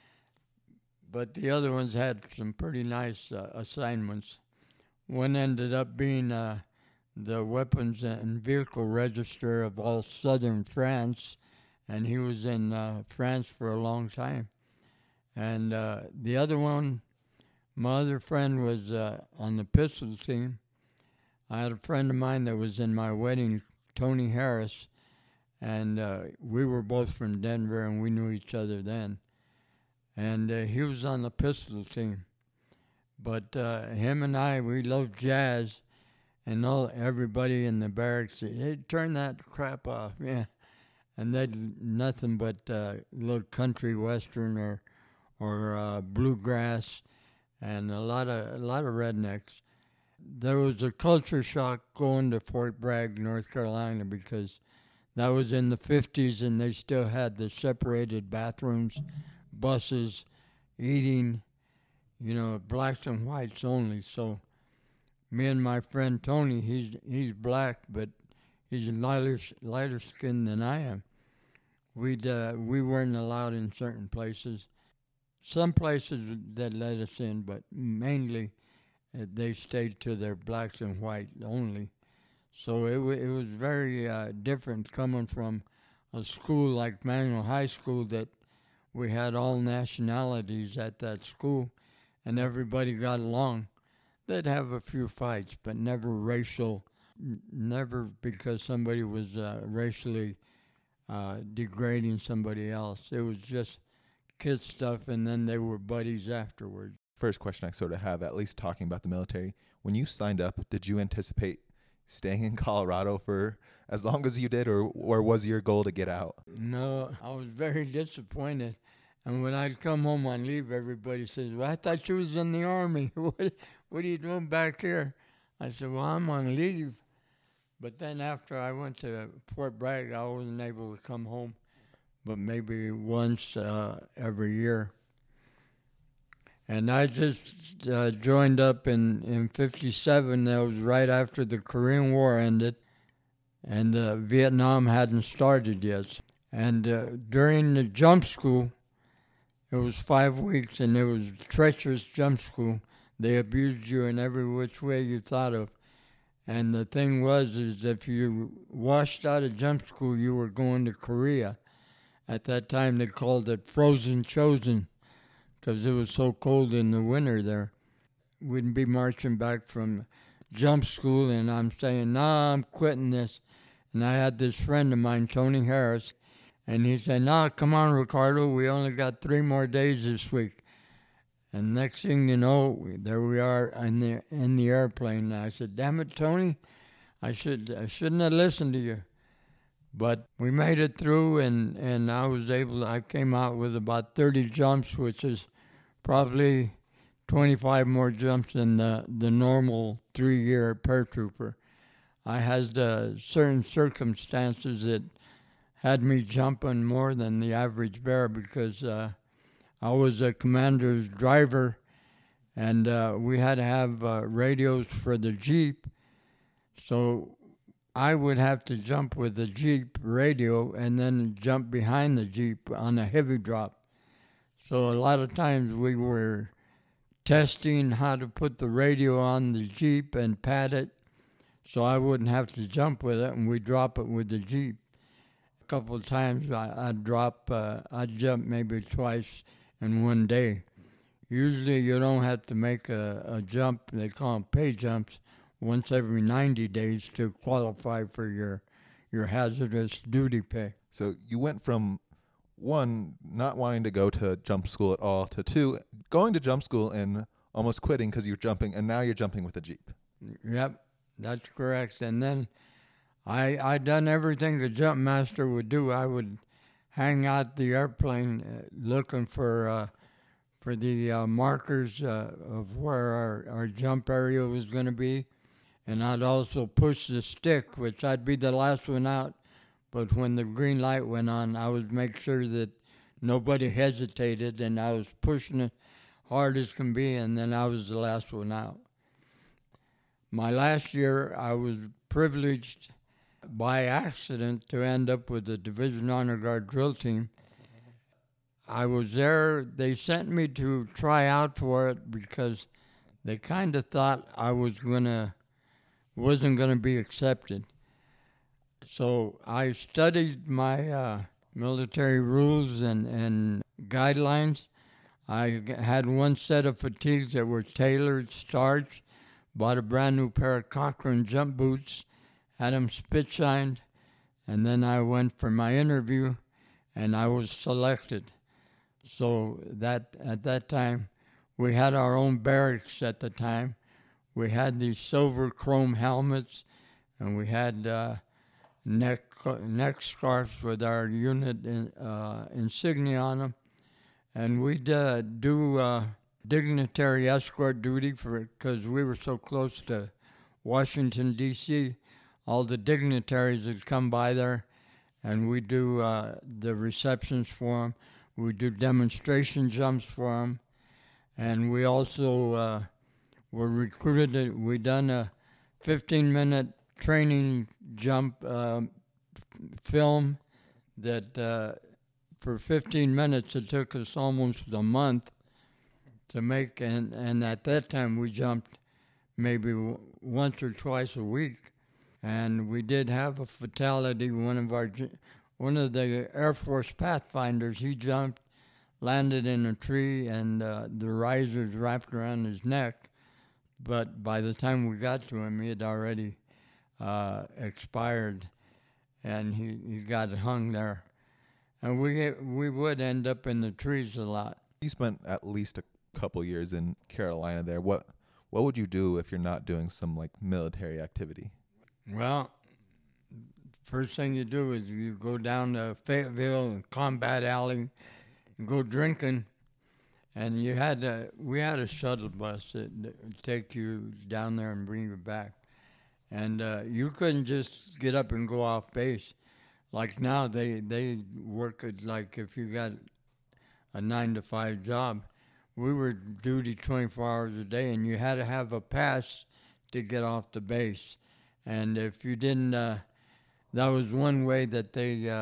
But the other ones had some pretty nice assignments. One ended up being the weapons and vehicle register of all southern France, and he was in France for a long time. And the other one, my other friend, was on the pistol team. I had a friend of mine that was in my wedding, Tony Harris, and we were both from Denver, and we knew each other then. And he was on the pistol team. But him and I, we loved jazz, and everybody in the barracks said, "Hey, turn that crap off." Yeah. And they'd nothing but little country western or bluegrass, and a lot of rednecks. There was a culture shock going to Fort Bragg, North Carolina, because that was in the 50s, and they still had the separated bathrooms, buses, eating, blacks and whites only. So me and my friend Tony, he's black, but he's lighter skinned than I am. We weren't allowed in certain places. Some places that let us in, but mainly they stayed to their blacks and white only. So it was very different coming from a school like Manual High School, that we had all nationalities at that school, and everybody got along. They'd have a few fights, but never racial, never because somebody was racially degrading somebody else. It was just kid stuff, and then they were buddies afterwards. First question I sort of have, at least talking about the military, when you signed up, did you anticipate staying in Colorado for as long as you did, or was your goal to get out? No, I was very disappointed. And when I'd come home on leave, everybody says, "Well, I thought you was in the Army. What are you doing back here?" I said, "Well, I'm on leave." But then after I went to Fort Bragg, I wasn't able to come home, but maybe once every year. And I just joined up in 57. That was right after the Korean War ended, and Vietnam hadn't started yet. And during the jump school, it was 5 weeks, and it was treacherous jump school. They abused you in every which way you thought of. And the thing was, is if you washed out of jump school, you were going to Korea. At that time, they called it Frozen Chosen, because it was so cold in the winter there. We'd be marching back from jump school, and I'm saying, "Nah, I'm quitting this." And I had this friend of mine, Tony Harris, and he said, "Nah, come on, Ricardo, we only got 3 more days this week." And next thing you know, there we are in the airplane. And I said, "Damn it, Tony, I shouldn't have listened to you." But we made it through, and I came out with about 30 jumps, which is probably 25 more jumps than the normal 3-year paratrooper. I had certain circumstances that had me jumping more than the average bear because I was a commander's driver, and we had to have radios for the Jeep. So I would have to jump with the Jeep radio and then jump behind the Jeep on a heavy drop. So a lot of times we were testing how to put the radio on the Jeep and pad it so I wouldn't have to jump with it, and we drop it with the Jeep. A couple of times I'd jump maybe twice in one day. Usually you don't have to make a jump, they call them pay jumps, once every 90 days to qualify for your hazardous duty pay. So you went from 1, not wanting to go to jump school at all, to 2, going to jump school and almost quitting because you're jumping, and now you're jumping with a Jeep. Yep, that's correct. And then I done everything a jump master would do. I would hang out the airplane looking for the markers of where our jump area was going to be. And I'd also push the stick, which I'd be the last one out. But when the green light went on, I would make sure that nobody hesitated, and I was pushing it hard as can be, and then I was the last one out. My last year, I was privileged by accident to end up with the Division Honor Guard drill team. I was there. They sent me to try out for it because they kind of thought I wasn't going to be accepted. So I studied my military rules and guidelines. I had one set of fatigues that were tailored, starched, bought a brand new pair of Cochrane jump boots, had them spit shined, and then I went for my interview, and I was selected. So that at that time, we had our own barracks at the time. We had these silver chrome helmets, and we had neck scarves with our unit insignia on them. And we'd do dignitary escort duty because we were so close to Washington, D.C. All the dignitaries would come by there, and we'd do the receptions for them. We'd do demonstration jumps for them. And we also were recruited. We done a 15-minute training jump film that for 15 minutes it took us almost a month to make, and at that time we jumped maybe once or twice a week, and we did have a fatality. One of the Air Force Pathfinders, he jumped, landed in a tree, and the risers wrapped around his neck. But by the time we got to him, he had already expired, and he got hung there. And we would end up in the trees a lot. You spent at least a couple years in Carolina there. What would you do if you're not doing some like military activity? Well, first thing you do is you go down to Fayetteville and Combat Alley, go drinking, and we had a shuttle bus that would take you down there and bring you back. And you couldn't just get up and go off base. Like now, they work it like if you got a 9 to 5 job. We were duty 24 hours a day, and you had to have a pass to get off the base. And if you didn't, that was one way that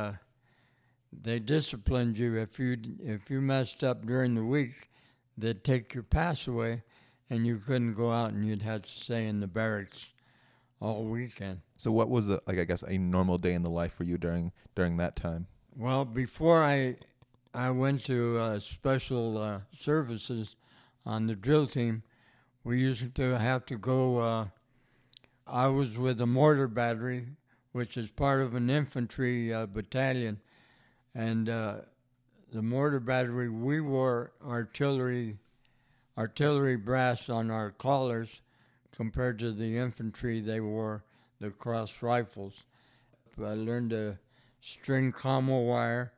they disciplined you. If you messed up during the week, they'd take your pass away, and you couldn't go out, and you'd have to stay in the barracks all weekend. So what was I guess a normal day in the life for you during that time? Well, before I went to special services on the drill team, we used to have to go. I was with the mortar battery, which is part of an infantry battalion, and the mortar battery, we wore artillery brass on our collars. Compared to the infantry, they wore the cross rifles. I learned to string commo wire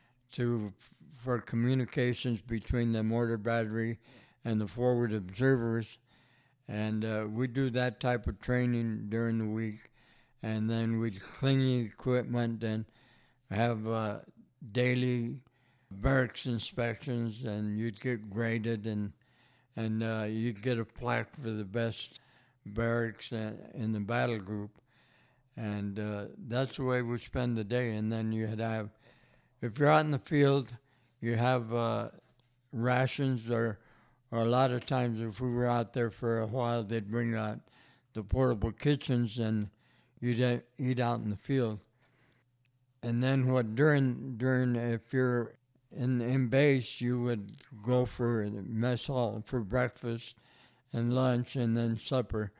for communications between the mortar battery and the forward observers, and we do that type of training during the week, and then we'd clean the equipment and have daily barracks inspections, and you'd get graded, and you'd get a plaque for the best barracks in the battle group, and that's the way we spend the day. And then you'd have, if you're out in the field, you have rations, or a lot of times if we were out there for a while, they'd bring out the portable kitchens, and you'd eat out in the field. And then during if you're in base, you would go for the mess hall for breakfast and lunch and then supper.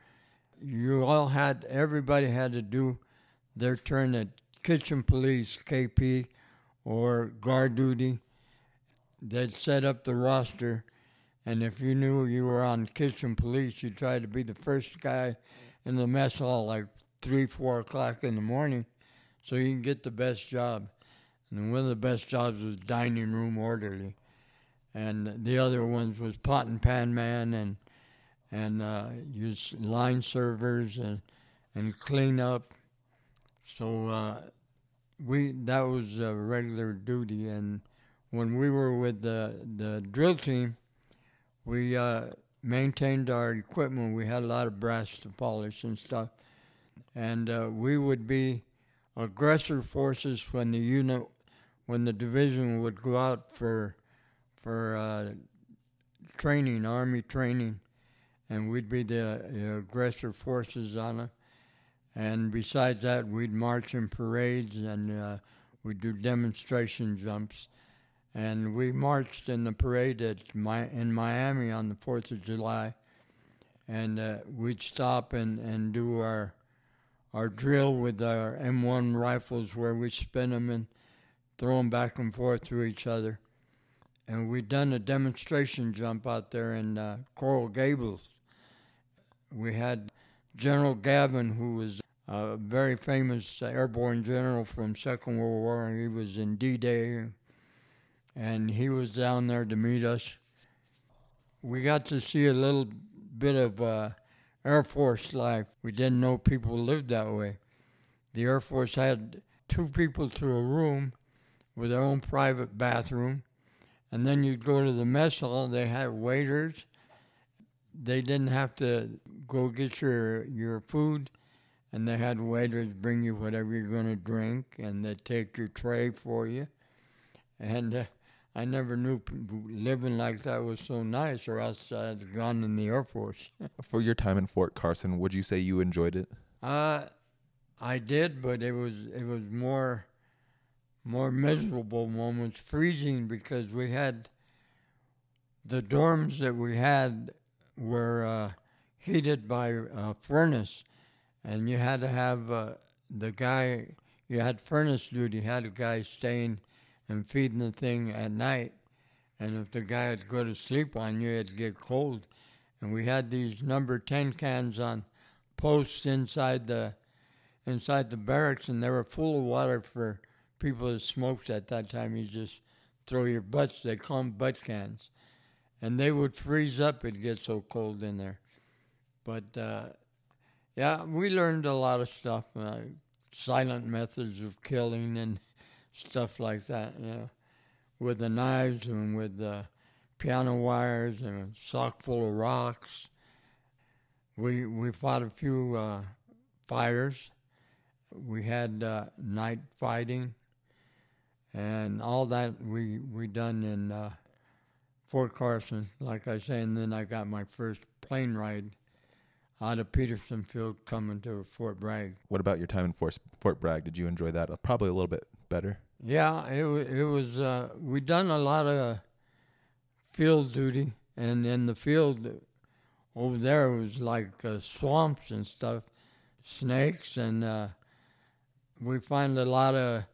Everybody had to do their turn at kitchen police, KP, or guard duty. They'd set up the roster, and if you knew you were on kitchen police, you tried to be the first guy in the mess hall like 3, 4 o'clock in the morning so you can get the best job. And one of the best jobs was dining room orderly. And the other ones was pot and pan man and use line servers and clean up. So that was a regular duty. And when we were with the drill team, we maintained our equipment. We had a lot of brass to polish and stuff. And we would be aggressor forces when the division would go out for training, Army training, and we'd be the aggressor forces on it. And besides that, we'd march in parades, and we'd do demonstration jumps. And we marched in the parade in Miami on the 4th of July, and we'd stop and do our drill with our M1 rifles, where we spin them and throw them back and forth to each other. And we'd done a demonstration jump out there in Coral Gables. We had General Gavin, who was a very famous airborne general from Second World War, and he was in D-Day, and he was down there to meet us. We got to see a little bit of Air Force life. We didn't know people lived that way. The Air Force had 2 people to a room with their own private bathroom, and then you'd go to the mess hall. They had waiters. They didn't have to go get your food, and they had waiters bring you whatever you're going to drink, and they'd take your tray for you. And I never knew living like that was so nice, or else I'd gone in the Air Force. For your time in Fort Carson, would you say you enjoyed it? I did, but it was more miserable moments, freezing, because we had the dorms that we had were heated by a furnace, and you had to have you had furnace duty, you had a guy staying and feeding the thing at night, and if the guy would go to sleep on you, it'd get cold. And we had these number 10 cans on posts inside the barracks, and they were full of water for people that smoked at that time. You just throw your butts. They call them butt cans. And they would freeze up. It'd get so cold in there. But, yeah, we learned a lot of stuff, silent methods of killing and stuff like that, with the knives and with the piano wires and a sock full of rocks. We fought a few fires. We had night fighting, and all that we done in Fort Carson, like I say, and then I got my first plane ride out of Peterson Field coming to Fort Bragg. What about your time in Fort Bragg? Did you enjoy that? Probably a little bit better. Yeah, it was. We done a lot of field duty, and in the field over there was like swamps and stuff, snakes, and we find a lot of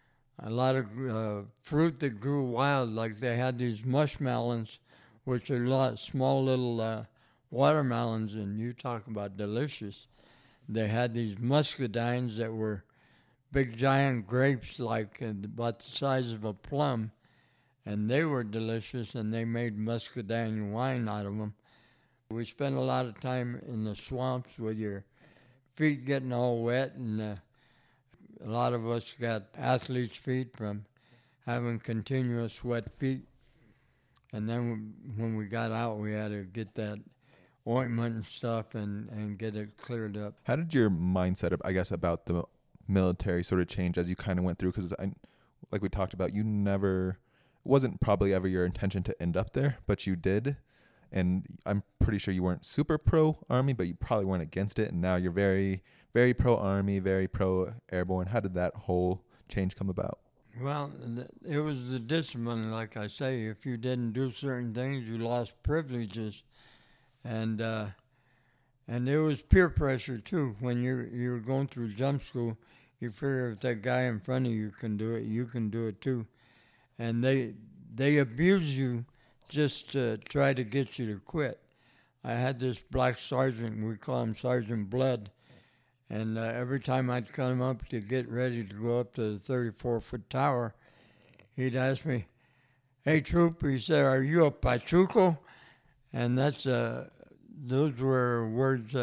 fruit that grew wild. Like they had these mushmelons, which are small little watermelons, and you talk about delicious. They had these muscadines that were big giant grapes, like about the size of a plum, and they were delicious, and they made muscadine wine out of them. We spent a lot of time in the swamps with your feet getting all wet, and a lot of us got athlete's feet from having continuous wet feet. And then when we got out, we had to get that ointment and stuff and get it cleared up. How did your mindset, I guess, about the military sort of change as you kind of went through? Because like we talked about, it wasn't probably ever your intention to end up there, but you did. And I'm pretty sure you weren't super pro-Army, but you probably weren't against it. And now you're very, very pro-Army, very pro-airborne. How did that whole change come about? Well, it was the discipline, like I say. If you didn't do certain things, you lost privileges. And there was peer pressure, too. When you're going through jump school, you figure if that guy in front of you can do it, you can do it, too. And they abuse you just to try to get you to quit. I had this black sergeant, we call him Sergeant Blood, and every time I'd come up to get ready to go up to the 34-foot tower, he'd ask me, "Hey, troop," he said, "are you a Pachuco?" And those were words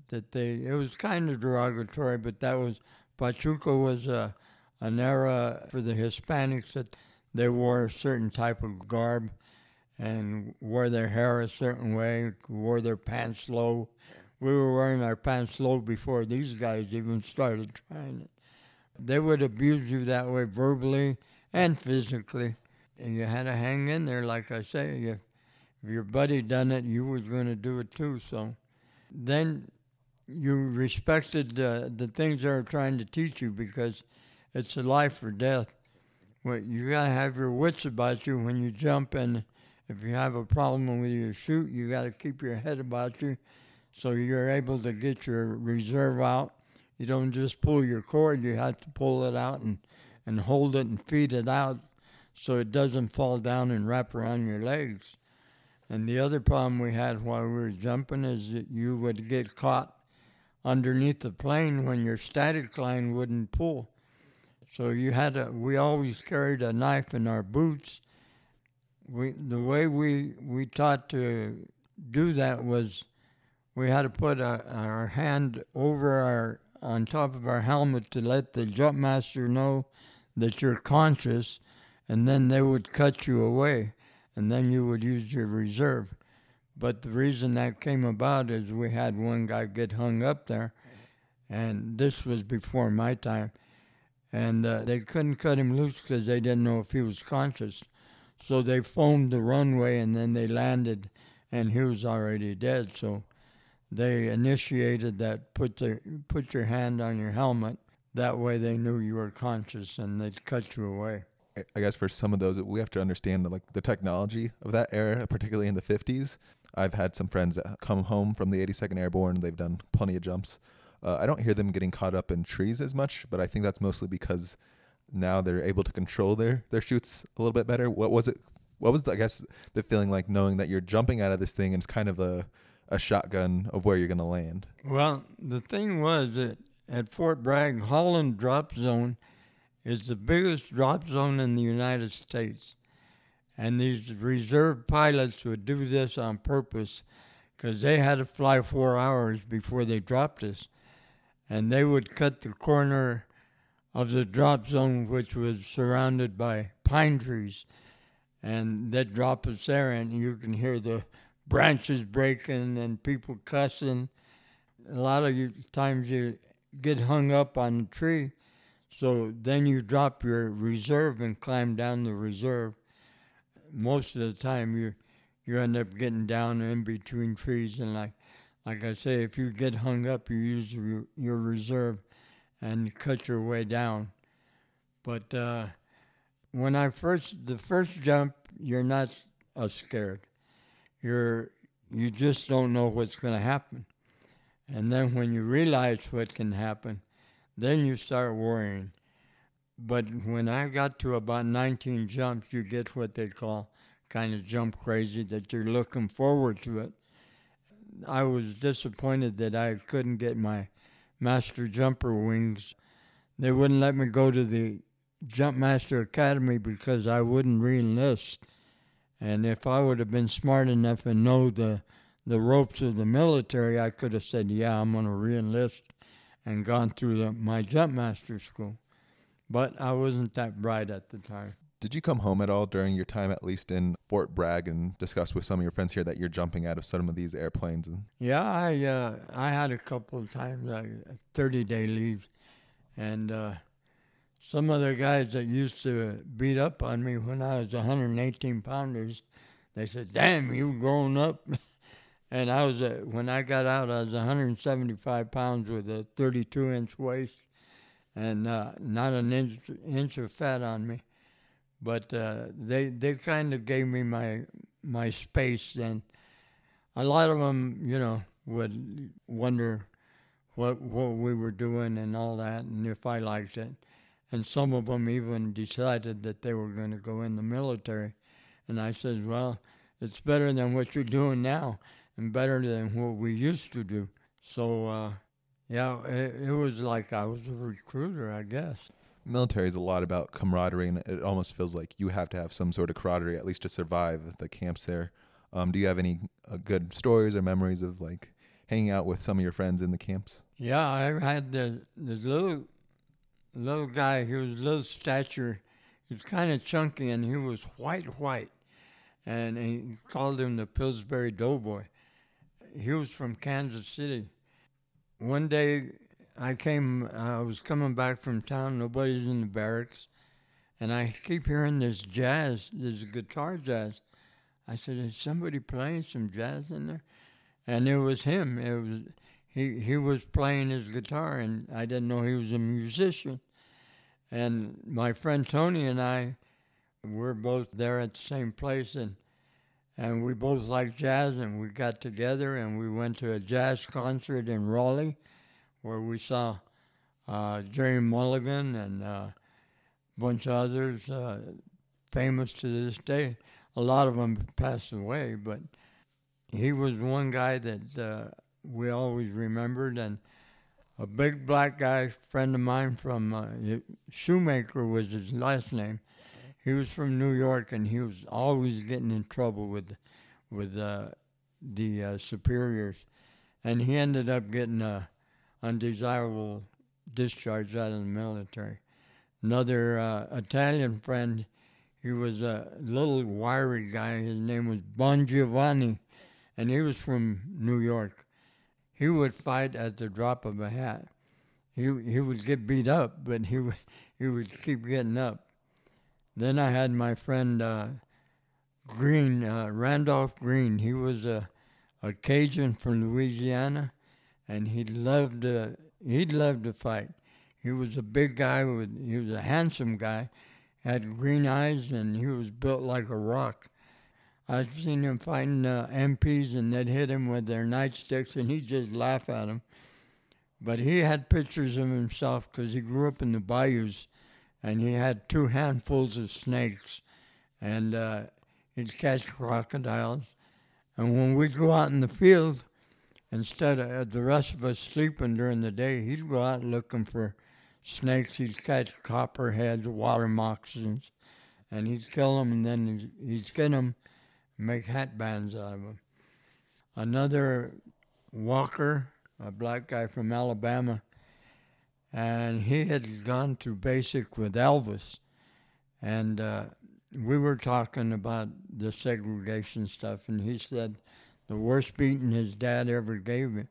it was kind of derogatory, but Pachuco was an era for the Hispanics that they wore a certain type of garb and wore their hair a certain way, wore their pants low. We were wearing our pants low before these guys even started trying it. They would abuse you that way verbally and physically, and you had to hang in there, like I say. If your buddy done it, you was going to do it too. So then you respected the things they were trying to teach you, because it's a life or death. Well, you got to have your wits about you when you jump, and if you have a problem with your chute, you got to keep your head about you so you're able to get your reserve out. You don't just pull your cord, you have to pull it out and hold it and feed it out so it doesn't fall down and wrap around your legs. And the other problem we had while we were jumping is that you would get caught underneath the plane when your static line wouldn't pull. So we always carried a knife in our boots. The way we taught to do that was we had to put our hand on top of our helmet to let the jump master know that you're conscious, and then they would cut you away, and then you would use your reserve. But the reason that came about is we had one guy get hung up there, and this was before my time, and they couldn't cut him loose because they didn't know if he was conscious. So they foamed the runway, and then they landed, and he was already dead. So they initiated that, put your hand on your helmet. That way they knew you were conscious, and they'd cut you away. I guess for some of those, we have to understand like the technology of that era, particularly in the 50s. I've had some friends that come home from the 82nd Airborne. They've done plenty of jumps. I don't hear them getting caught up in trees as much, but I think that's mostly because now they're able to control their chutes a little bit better. What was I guess the feeling like knowing that you're jumping out of this thing and it's kind of a shotgun of where you're going to land? Well, the thing was that at Fort Bragg, Holland Drop Zone is the biggest drop zone in the United States. And these reserve pilots would do this on purpose because they had to fly 4 hours before they dropped us. And they would cut the corner of the drop zone, which was surrounded by pine trees. And they'd drop us there, and you can hear the branches breaking and people cussing. A lot of times you get hung up on the tree, so then you drop your reserve and climb down the reserve. Most of the time you end up getting down in between trees, and like I say, if you get hung up, you use your reserve and cut your way down. But when the first jump, you're not scared. You just don't know what's going to happen. And then when you realize what can happen, then you start worrying. But when I got to about 19 jumps, you get what they call kind of jump crazy, that you're looking forward to it. I was disappointed that I couldn't get my master jumper wings. They wouldn't let me go to the Jump Master Academy because I wouldn't re-enlist. And if I would have been smart enough and know the ropes of the military, I could have said, yeah, I'm going to re-enlist and gone through my Jump Master school. But I wasn't that bright at the time. Did you come home at all during your time, at least in Fort Bragg, and discuss with some of your friends here that you're jumping out of some of these airplanes? Yeah, I had a couple of times, 30-day leaves. And some of the guys that used to beat up on me when I was 118 pounders, they said, damn, you've grown up. And I was, when I got out, I was 175 pounds with a 32-inch waist and not an inch of fat on me. But they kind of gave me my space, and a lot of them, would wonder what we were doing and all that, and if I liked it. And some of them even decided that they were going to go in the military. And I said, well, it's better than what you're doing now and better than what we used to do. So, it was like I was a recruiter, I guess. Military is a lot about camaraderie, and it almost feels like you have to have some sort of camaraderie, at least to survive the camps there. Do you have any good stories or memories of like hanging out with some of your friends in the camps? Yeah, I had this little guy. He was a little stature. He was kind of chunky, and he was white. And he called him the Pillsbury Doughboy. He was from Kansas City. One day, I was coming back from town. Nobody's in the barracks. And I keep hearing this guitar jazz. I said, is somebody playing some jazz in there? And it was him. He was playing his guitar, and I didn't know he was a musician. And my friend Tony and I were both there at the same place, and we both liked jazz, and we got together, and we went to a jazz concert in Raleigh, where we saw Jerry Mulligan and a bunch of others famous to this day. A lot of them passed away, but he was one guy that we always remembered. And a big black guy, friend of mine from Shoemaker was his last name. He was from New York, and he was always getting in trouble with the superiors. And he ended up getting undesirable discharge out of the military. Another Italian friend, he was a little wiry guy. His name was Bon Giovanni, and he was from New York. He would fight at the drop of a hat. He would get beat up, but he would keep getting up. Then I had my friend Green, Randolph Green. He was a Cajun from Louisiana, and he'd love to fight. He was a big guy he was a handsome guy, had green eyes, and he was built like a rock. I've seen him fighting MPs, and they'd hit him with their nightsticks, and he'd just laugh at them. But he had pictures of himself because he grew up in the bayous, and he had 2 handfuls of snakes, and he'd catch crocodiles. And when we'd go out in the field, instead of the rest of us sleeping during the day, he'd go out looking for snakes. He'd catch copperheads, water moccasins. and he'd kill them, and then he'd skin them, make hat bands out of them. Another Walker, a black guy from Alabama, and he had gone to basic with Elvis, and we were talking about the segregation stuff, and he said the worst beating his dad ever gave me.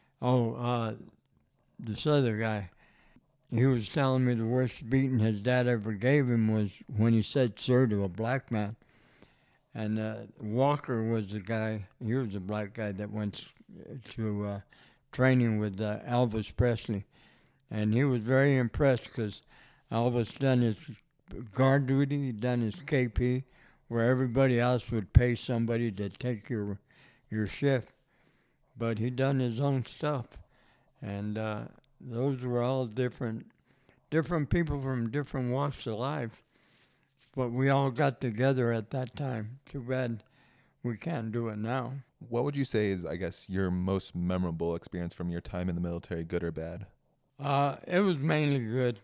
This other guy, he was telling me the worst beating his dad ever gave him was when he said sir to a black man. And Walker was the guy, he was a black guy that went to training with Elvis Presley. And he was very impressed because Elvis done his guard duty, he done his KP, where everybody else would pay somebody to take your shift. But he done his own stuff. And those were all different people from different walks of life. But we all got together at that time. Too bad we can't do it now. What would you say is, I guess, your most memorable experience from your time in the military, good or bad? It was mainly good.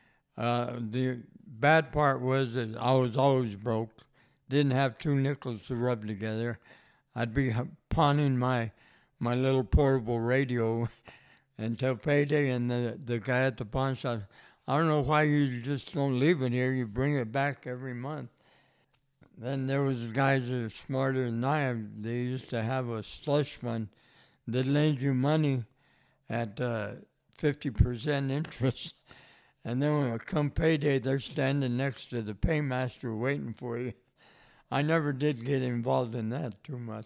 The bad part was that I was always broke. Didn't have 2 nickels to rub together. I'd be pawning my little portable radio until payday, and the guy at the pawn shop, I don't know why you just don't leave it here. You bring it back every month. Then there was guys that are smarter than I am. They used to have a slush fund that lends you money at 50% interest. And then when it come payday, they're standing next to the paymaster waiting for you. I never did get involved in that too much.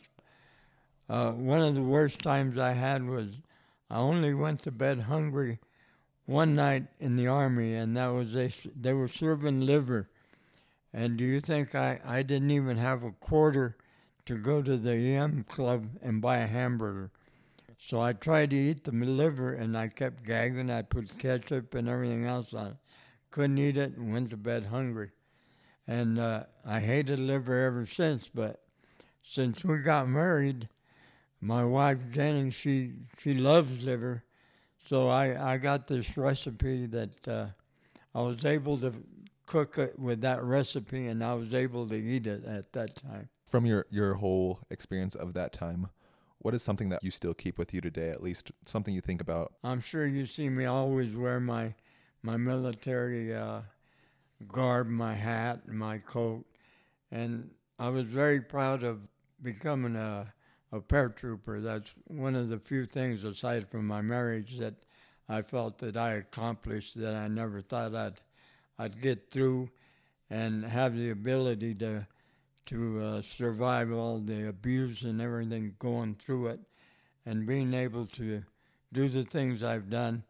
One of the worst times I had was I only went to bed hungry one night in the Army, and that was they were serving liver. And do you think I didn't even have a quarter to go to the EM Club and buy a hamburger? So I tried to eat the liver, and I kept gagging. I put ketchup and everything else on it. Couldn't eat it and went to bed hungry. And I hated liver ever since, but since we got married, my wife, Jenny, she loves liver. So I got this recipe that I was able to cook it with that recipe, and I was able to eat it at that time. From your whole experience of that time, what is something that you still keep with you today, at least something you think about? I'm sure you see me always wear my military garb, my hat, and my coat. And I was very proud of becoming a paratrooper. That's one of the few things, aside from my marriage, that I felt that I accomplished that I never thought I'd get through and have the ability to survive all the abuse and everything going through it, and being able to do the things I've done,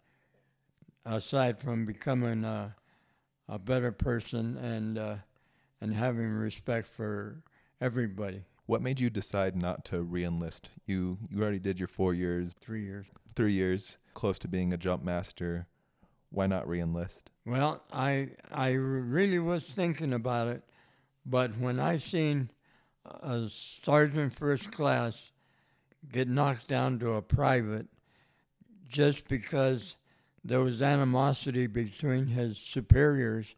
aside from becoming a better person and having respect for everybody. What made you decide not to re-enlist? You already did your 4 years. 3 years. 3 years, close to being a jump master. Why not re-enlist? Well, I really was thinking about it, but when I seen a sergeant first class get knocked down to a private just because there was animosity between his superiors,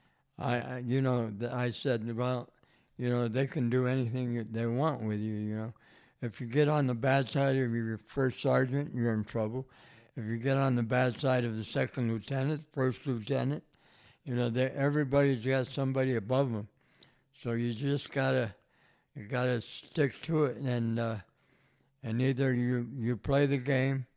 I said, well, they can do anything they want with you, If you get on the bad side of your first sergeant, you're in trouble. If you get on the bad side of the second lieutenant, first lieutenant, everybody's got somebody above them. So you just gotta stick to it, and either you play the game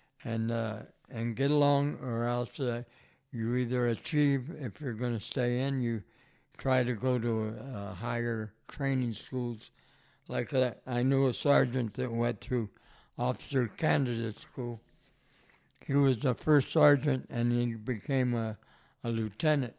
and get along, or else you either achieve, if you're going to stay in, you try to go to higher training schools. Like I knew a sergeant that went through officer candidate school. He was a first sergeant, and he became a lieutenant.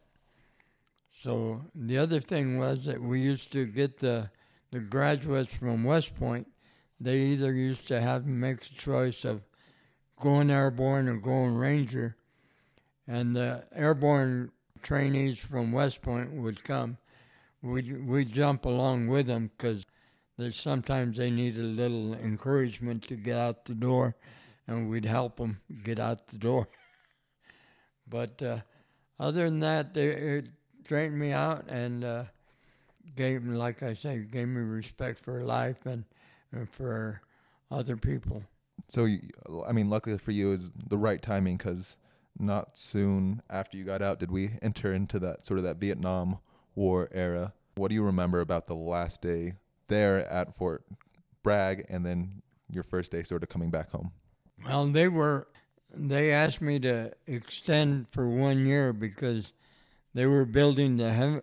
So the other thing was that we used to get the graduates from West Point. They either used to have them make the choice of going airborne or going Ranger. And the airborne trainees from West Point would come. We'd jump along with them because sometimes they need a little encouragement to get out the door, and we'd help them get out the door. But other than that, it straightened me out, and gave me, like I say, gave me respect for life and for other people. So, I mean, luckily for you, is the right timing because not soon after you got out did we enter into that sort of that Vietnam War era. What do you remember about the last day there at Fort Bragg and then your first day sort of coming back home? Well, they asked me to extend for 1 year because they were building the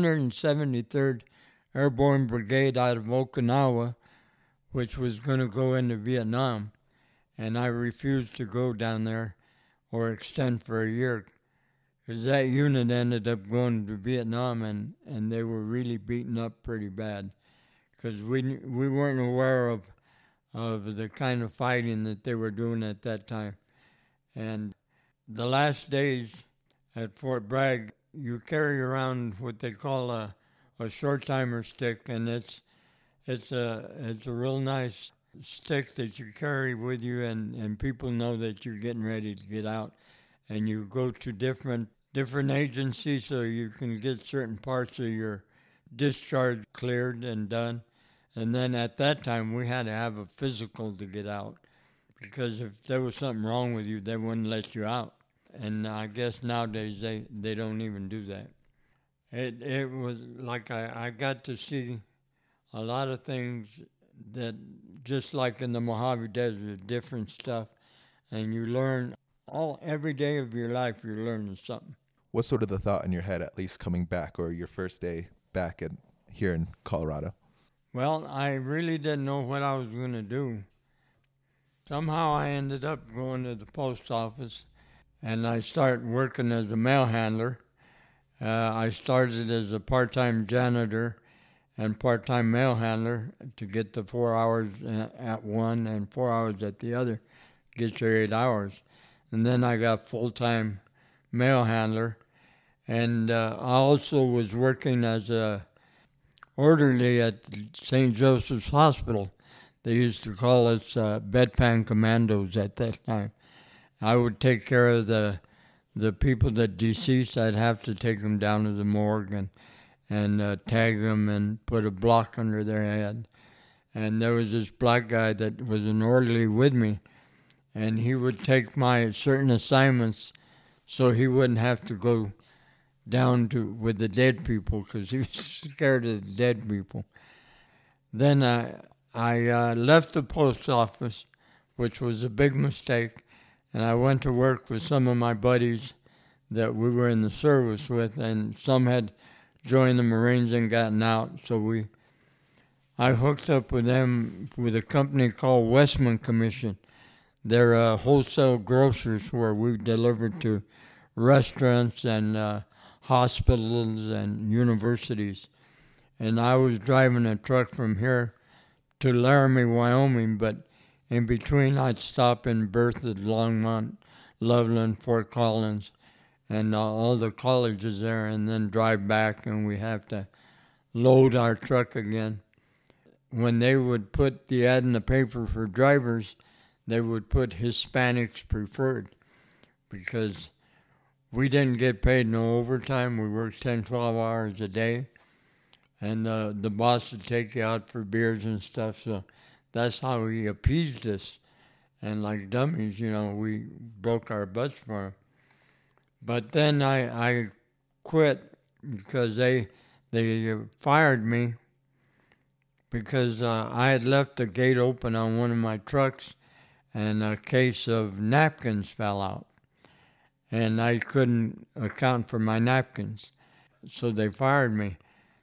173rd Airborne Brigade out of Okinawa, which was going to go into Vietnam. And I refused to go down there or extend for a year because that unit ended up going to Vietnam and they were really beaten up pretty bad because we weren't aware of the kind of fighting that they were doing at that time. And the last days at Fort Bragg, you carry around what they call a short timer stick, and it's a real nice stick that you carry with you, and people know that you're getting ready to get out, and you go to different agencies so you can get certain parts of your discharge cleared and done. And then at that time, we had to have a physical to get out because if there was something wrong with you, they wouldn't let you out. And I guess nowadays they don't even do that. It was like I got to see a lot of things that just like in the Mojave Desert, different stuff, and you learn every day of your life you're learning something. What's sort of the thought in your head, at least coming back or your first day back here in Colorado? Well, I really didn't know what I was going to do. Somehow I ended up going to the post office, and I started working as a mail handler. I started as a part-time janitor and part-time mail handler to get the 4 hours at one and 4 hours at the other, get your 8 hours. And then I got full-time mail handler. And I also was working as a orderly at St. Joseph's Hospital. They used to call us bedpan commandos at that time. I would take care of the people that deceased. I'd have to take them down to the morgue and tag them and put a block under their head. And there was this black guy that was an orderly with me, and he would take my certain assignments so he wouldn't have to go down with the dead people because he was scared of the dead people. Then I left the post office, which was a big mistake, and I went to work with some of my buddies that we were in the service with, and some had joined the Marines and gotten out. So I hooked up with them with a company called Westman Commission. They're wholesale grocers where we delivered to restaurants and hospitals and universities. And I was driving a truck from here to Laramie, Wyoming, but in between I'd stop in Berthoud, Longmont, Loveland, Fort Collins, and all the colleges there, and then drive back, and we have to load our truck again. When they would put the ad in the paper for drivers, they would put Hispanics preferred because we didn't get paid no overtime. We worked 10, 12 hours a day, and the boss would take you out for beers and stuff, so that's how he appeased us. And like dummies, we broke our butts for him. But then I quit because they fired me because I had left the gate open on one of my trucks and a case of napkins fell out. And I couldn't account for my napkins, so they fired me.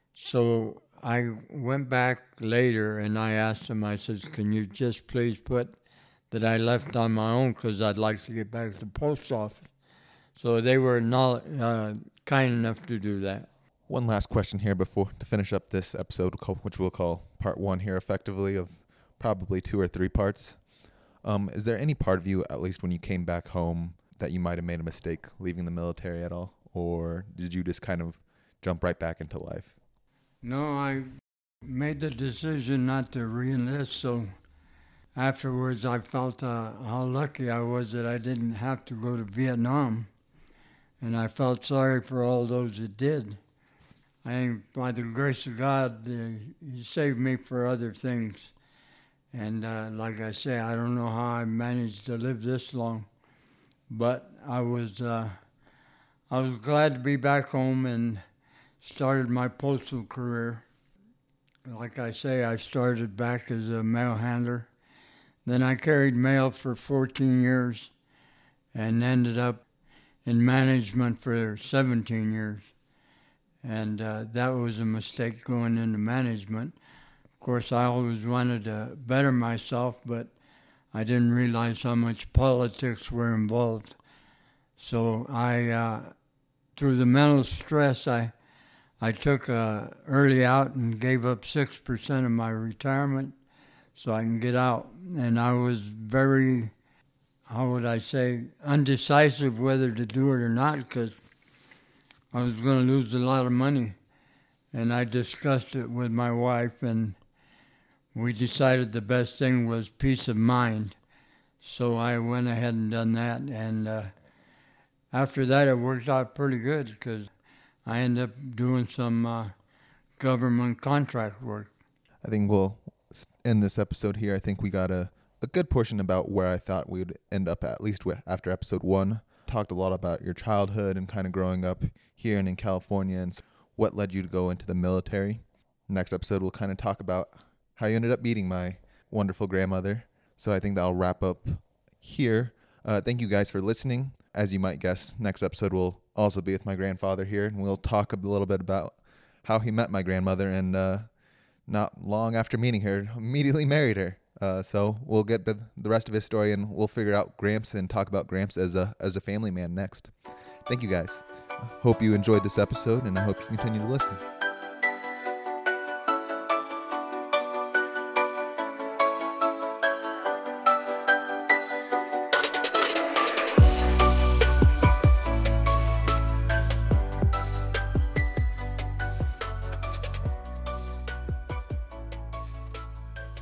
So I went back later and I asked them, I said, can you just please put that I left on my own because I'd like to get back to the post office. So they were not kind enough to do that. One last question here to finish up this episode, which we'll call part one here effectively of probably 2 or 3 parts. Is there any part of you, at least when you came back home, that you might have made a mistake leaving the military at all? Or did you just kind of jump right back into life? No, I made the decision not to re-enlist, so afterwards I felt how lucky I was that I didn't have to go to Vietnam, and I felt sorry for all those that did. I think by the grace of God, He saved me for other things. And like I say, I don't know how I managed to live this long, but I was glad to be back home and started my postal career. Like I say, I started back as a mail handler. Then I carried mail for 14 years and ended up in management for 17 years. And that was a mistake going into management. Of course, I always wanted to better myself, but I didn't realize how much politics were involved. So through the mental stress, I took early out and gave up 6% of my retirement so I can get out. And I was very, how would I say, undecisive whether to do it or not, because I was going to lose a lot of money. And I discussed it with my wife, and we decided the best thing was peace of mind. So I went ahead and done that. And after that, it worked out pretty good because I ended up doing some government contract work. I think we'll end this episode here. I think we got a good portion about where I thought we would end up at least after episode 1. Talked a lot about your childhood and kind of growing up here and in California and what led you to go into the military. Next episode, we'll kind of talk about how you ended up meeting my wonderful grandmother. So I think that'll wrap up here. Thank you guys for listening. As you might guess, next episode will also be with my grandfather here, and we'll talk a little bit about how he met my grandmother, and not long after meeting her, immediately married her. So we'll get the rest of his story, and we'll figure out Gramps and talk about Gramps as a family man next. Thank you guys. Hope you enjoyed this episode, and I hope you continue to listen.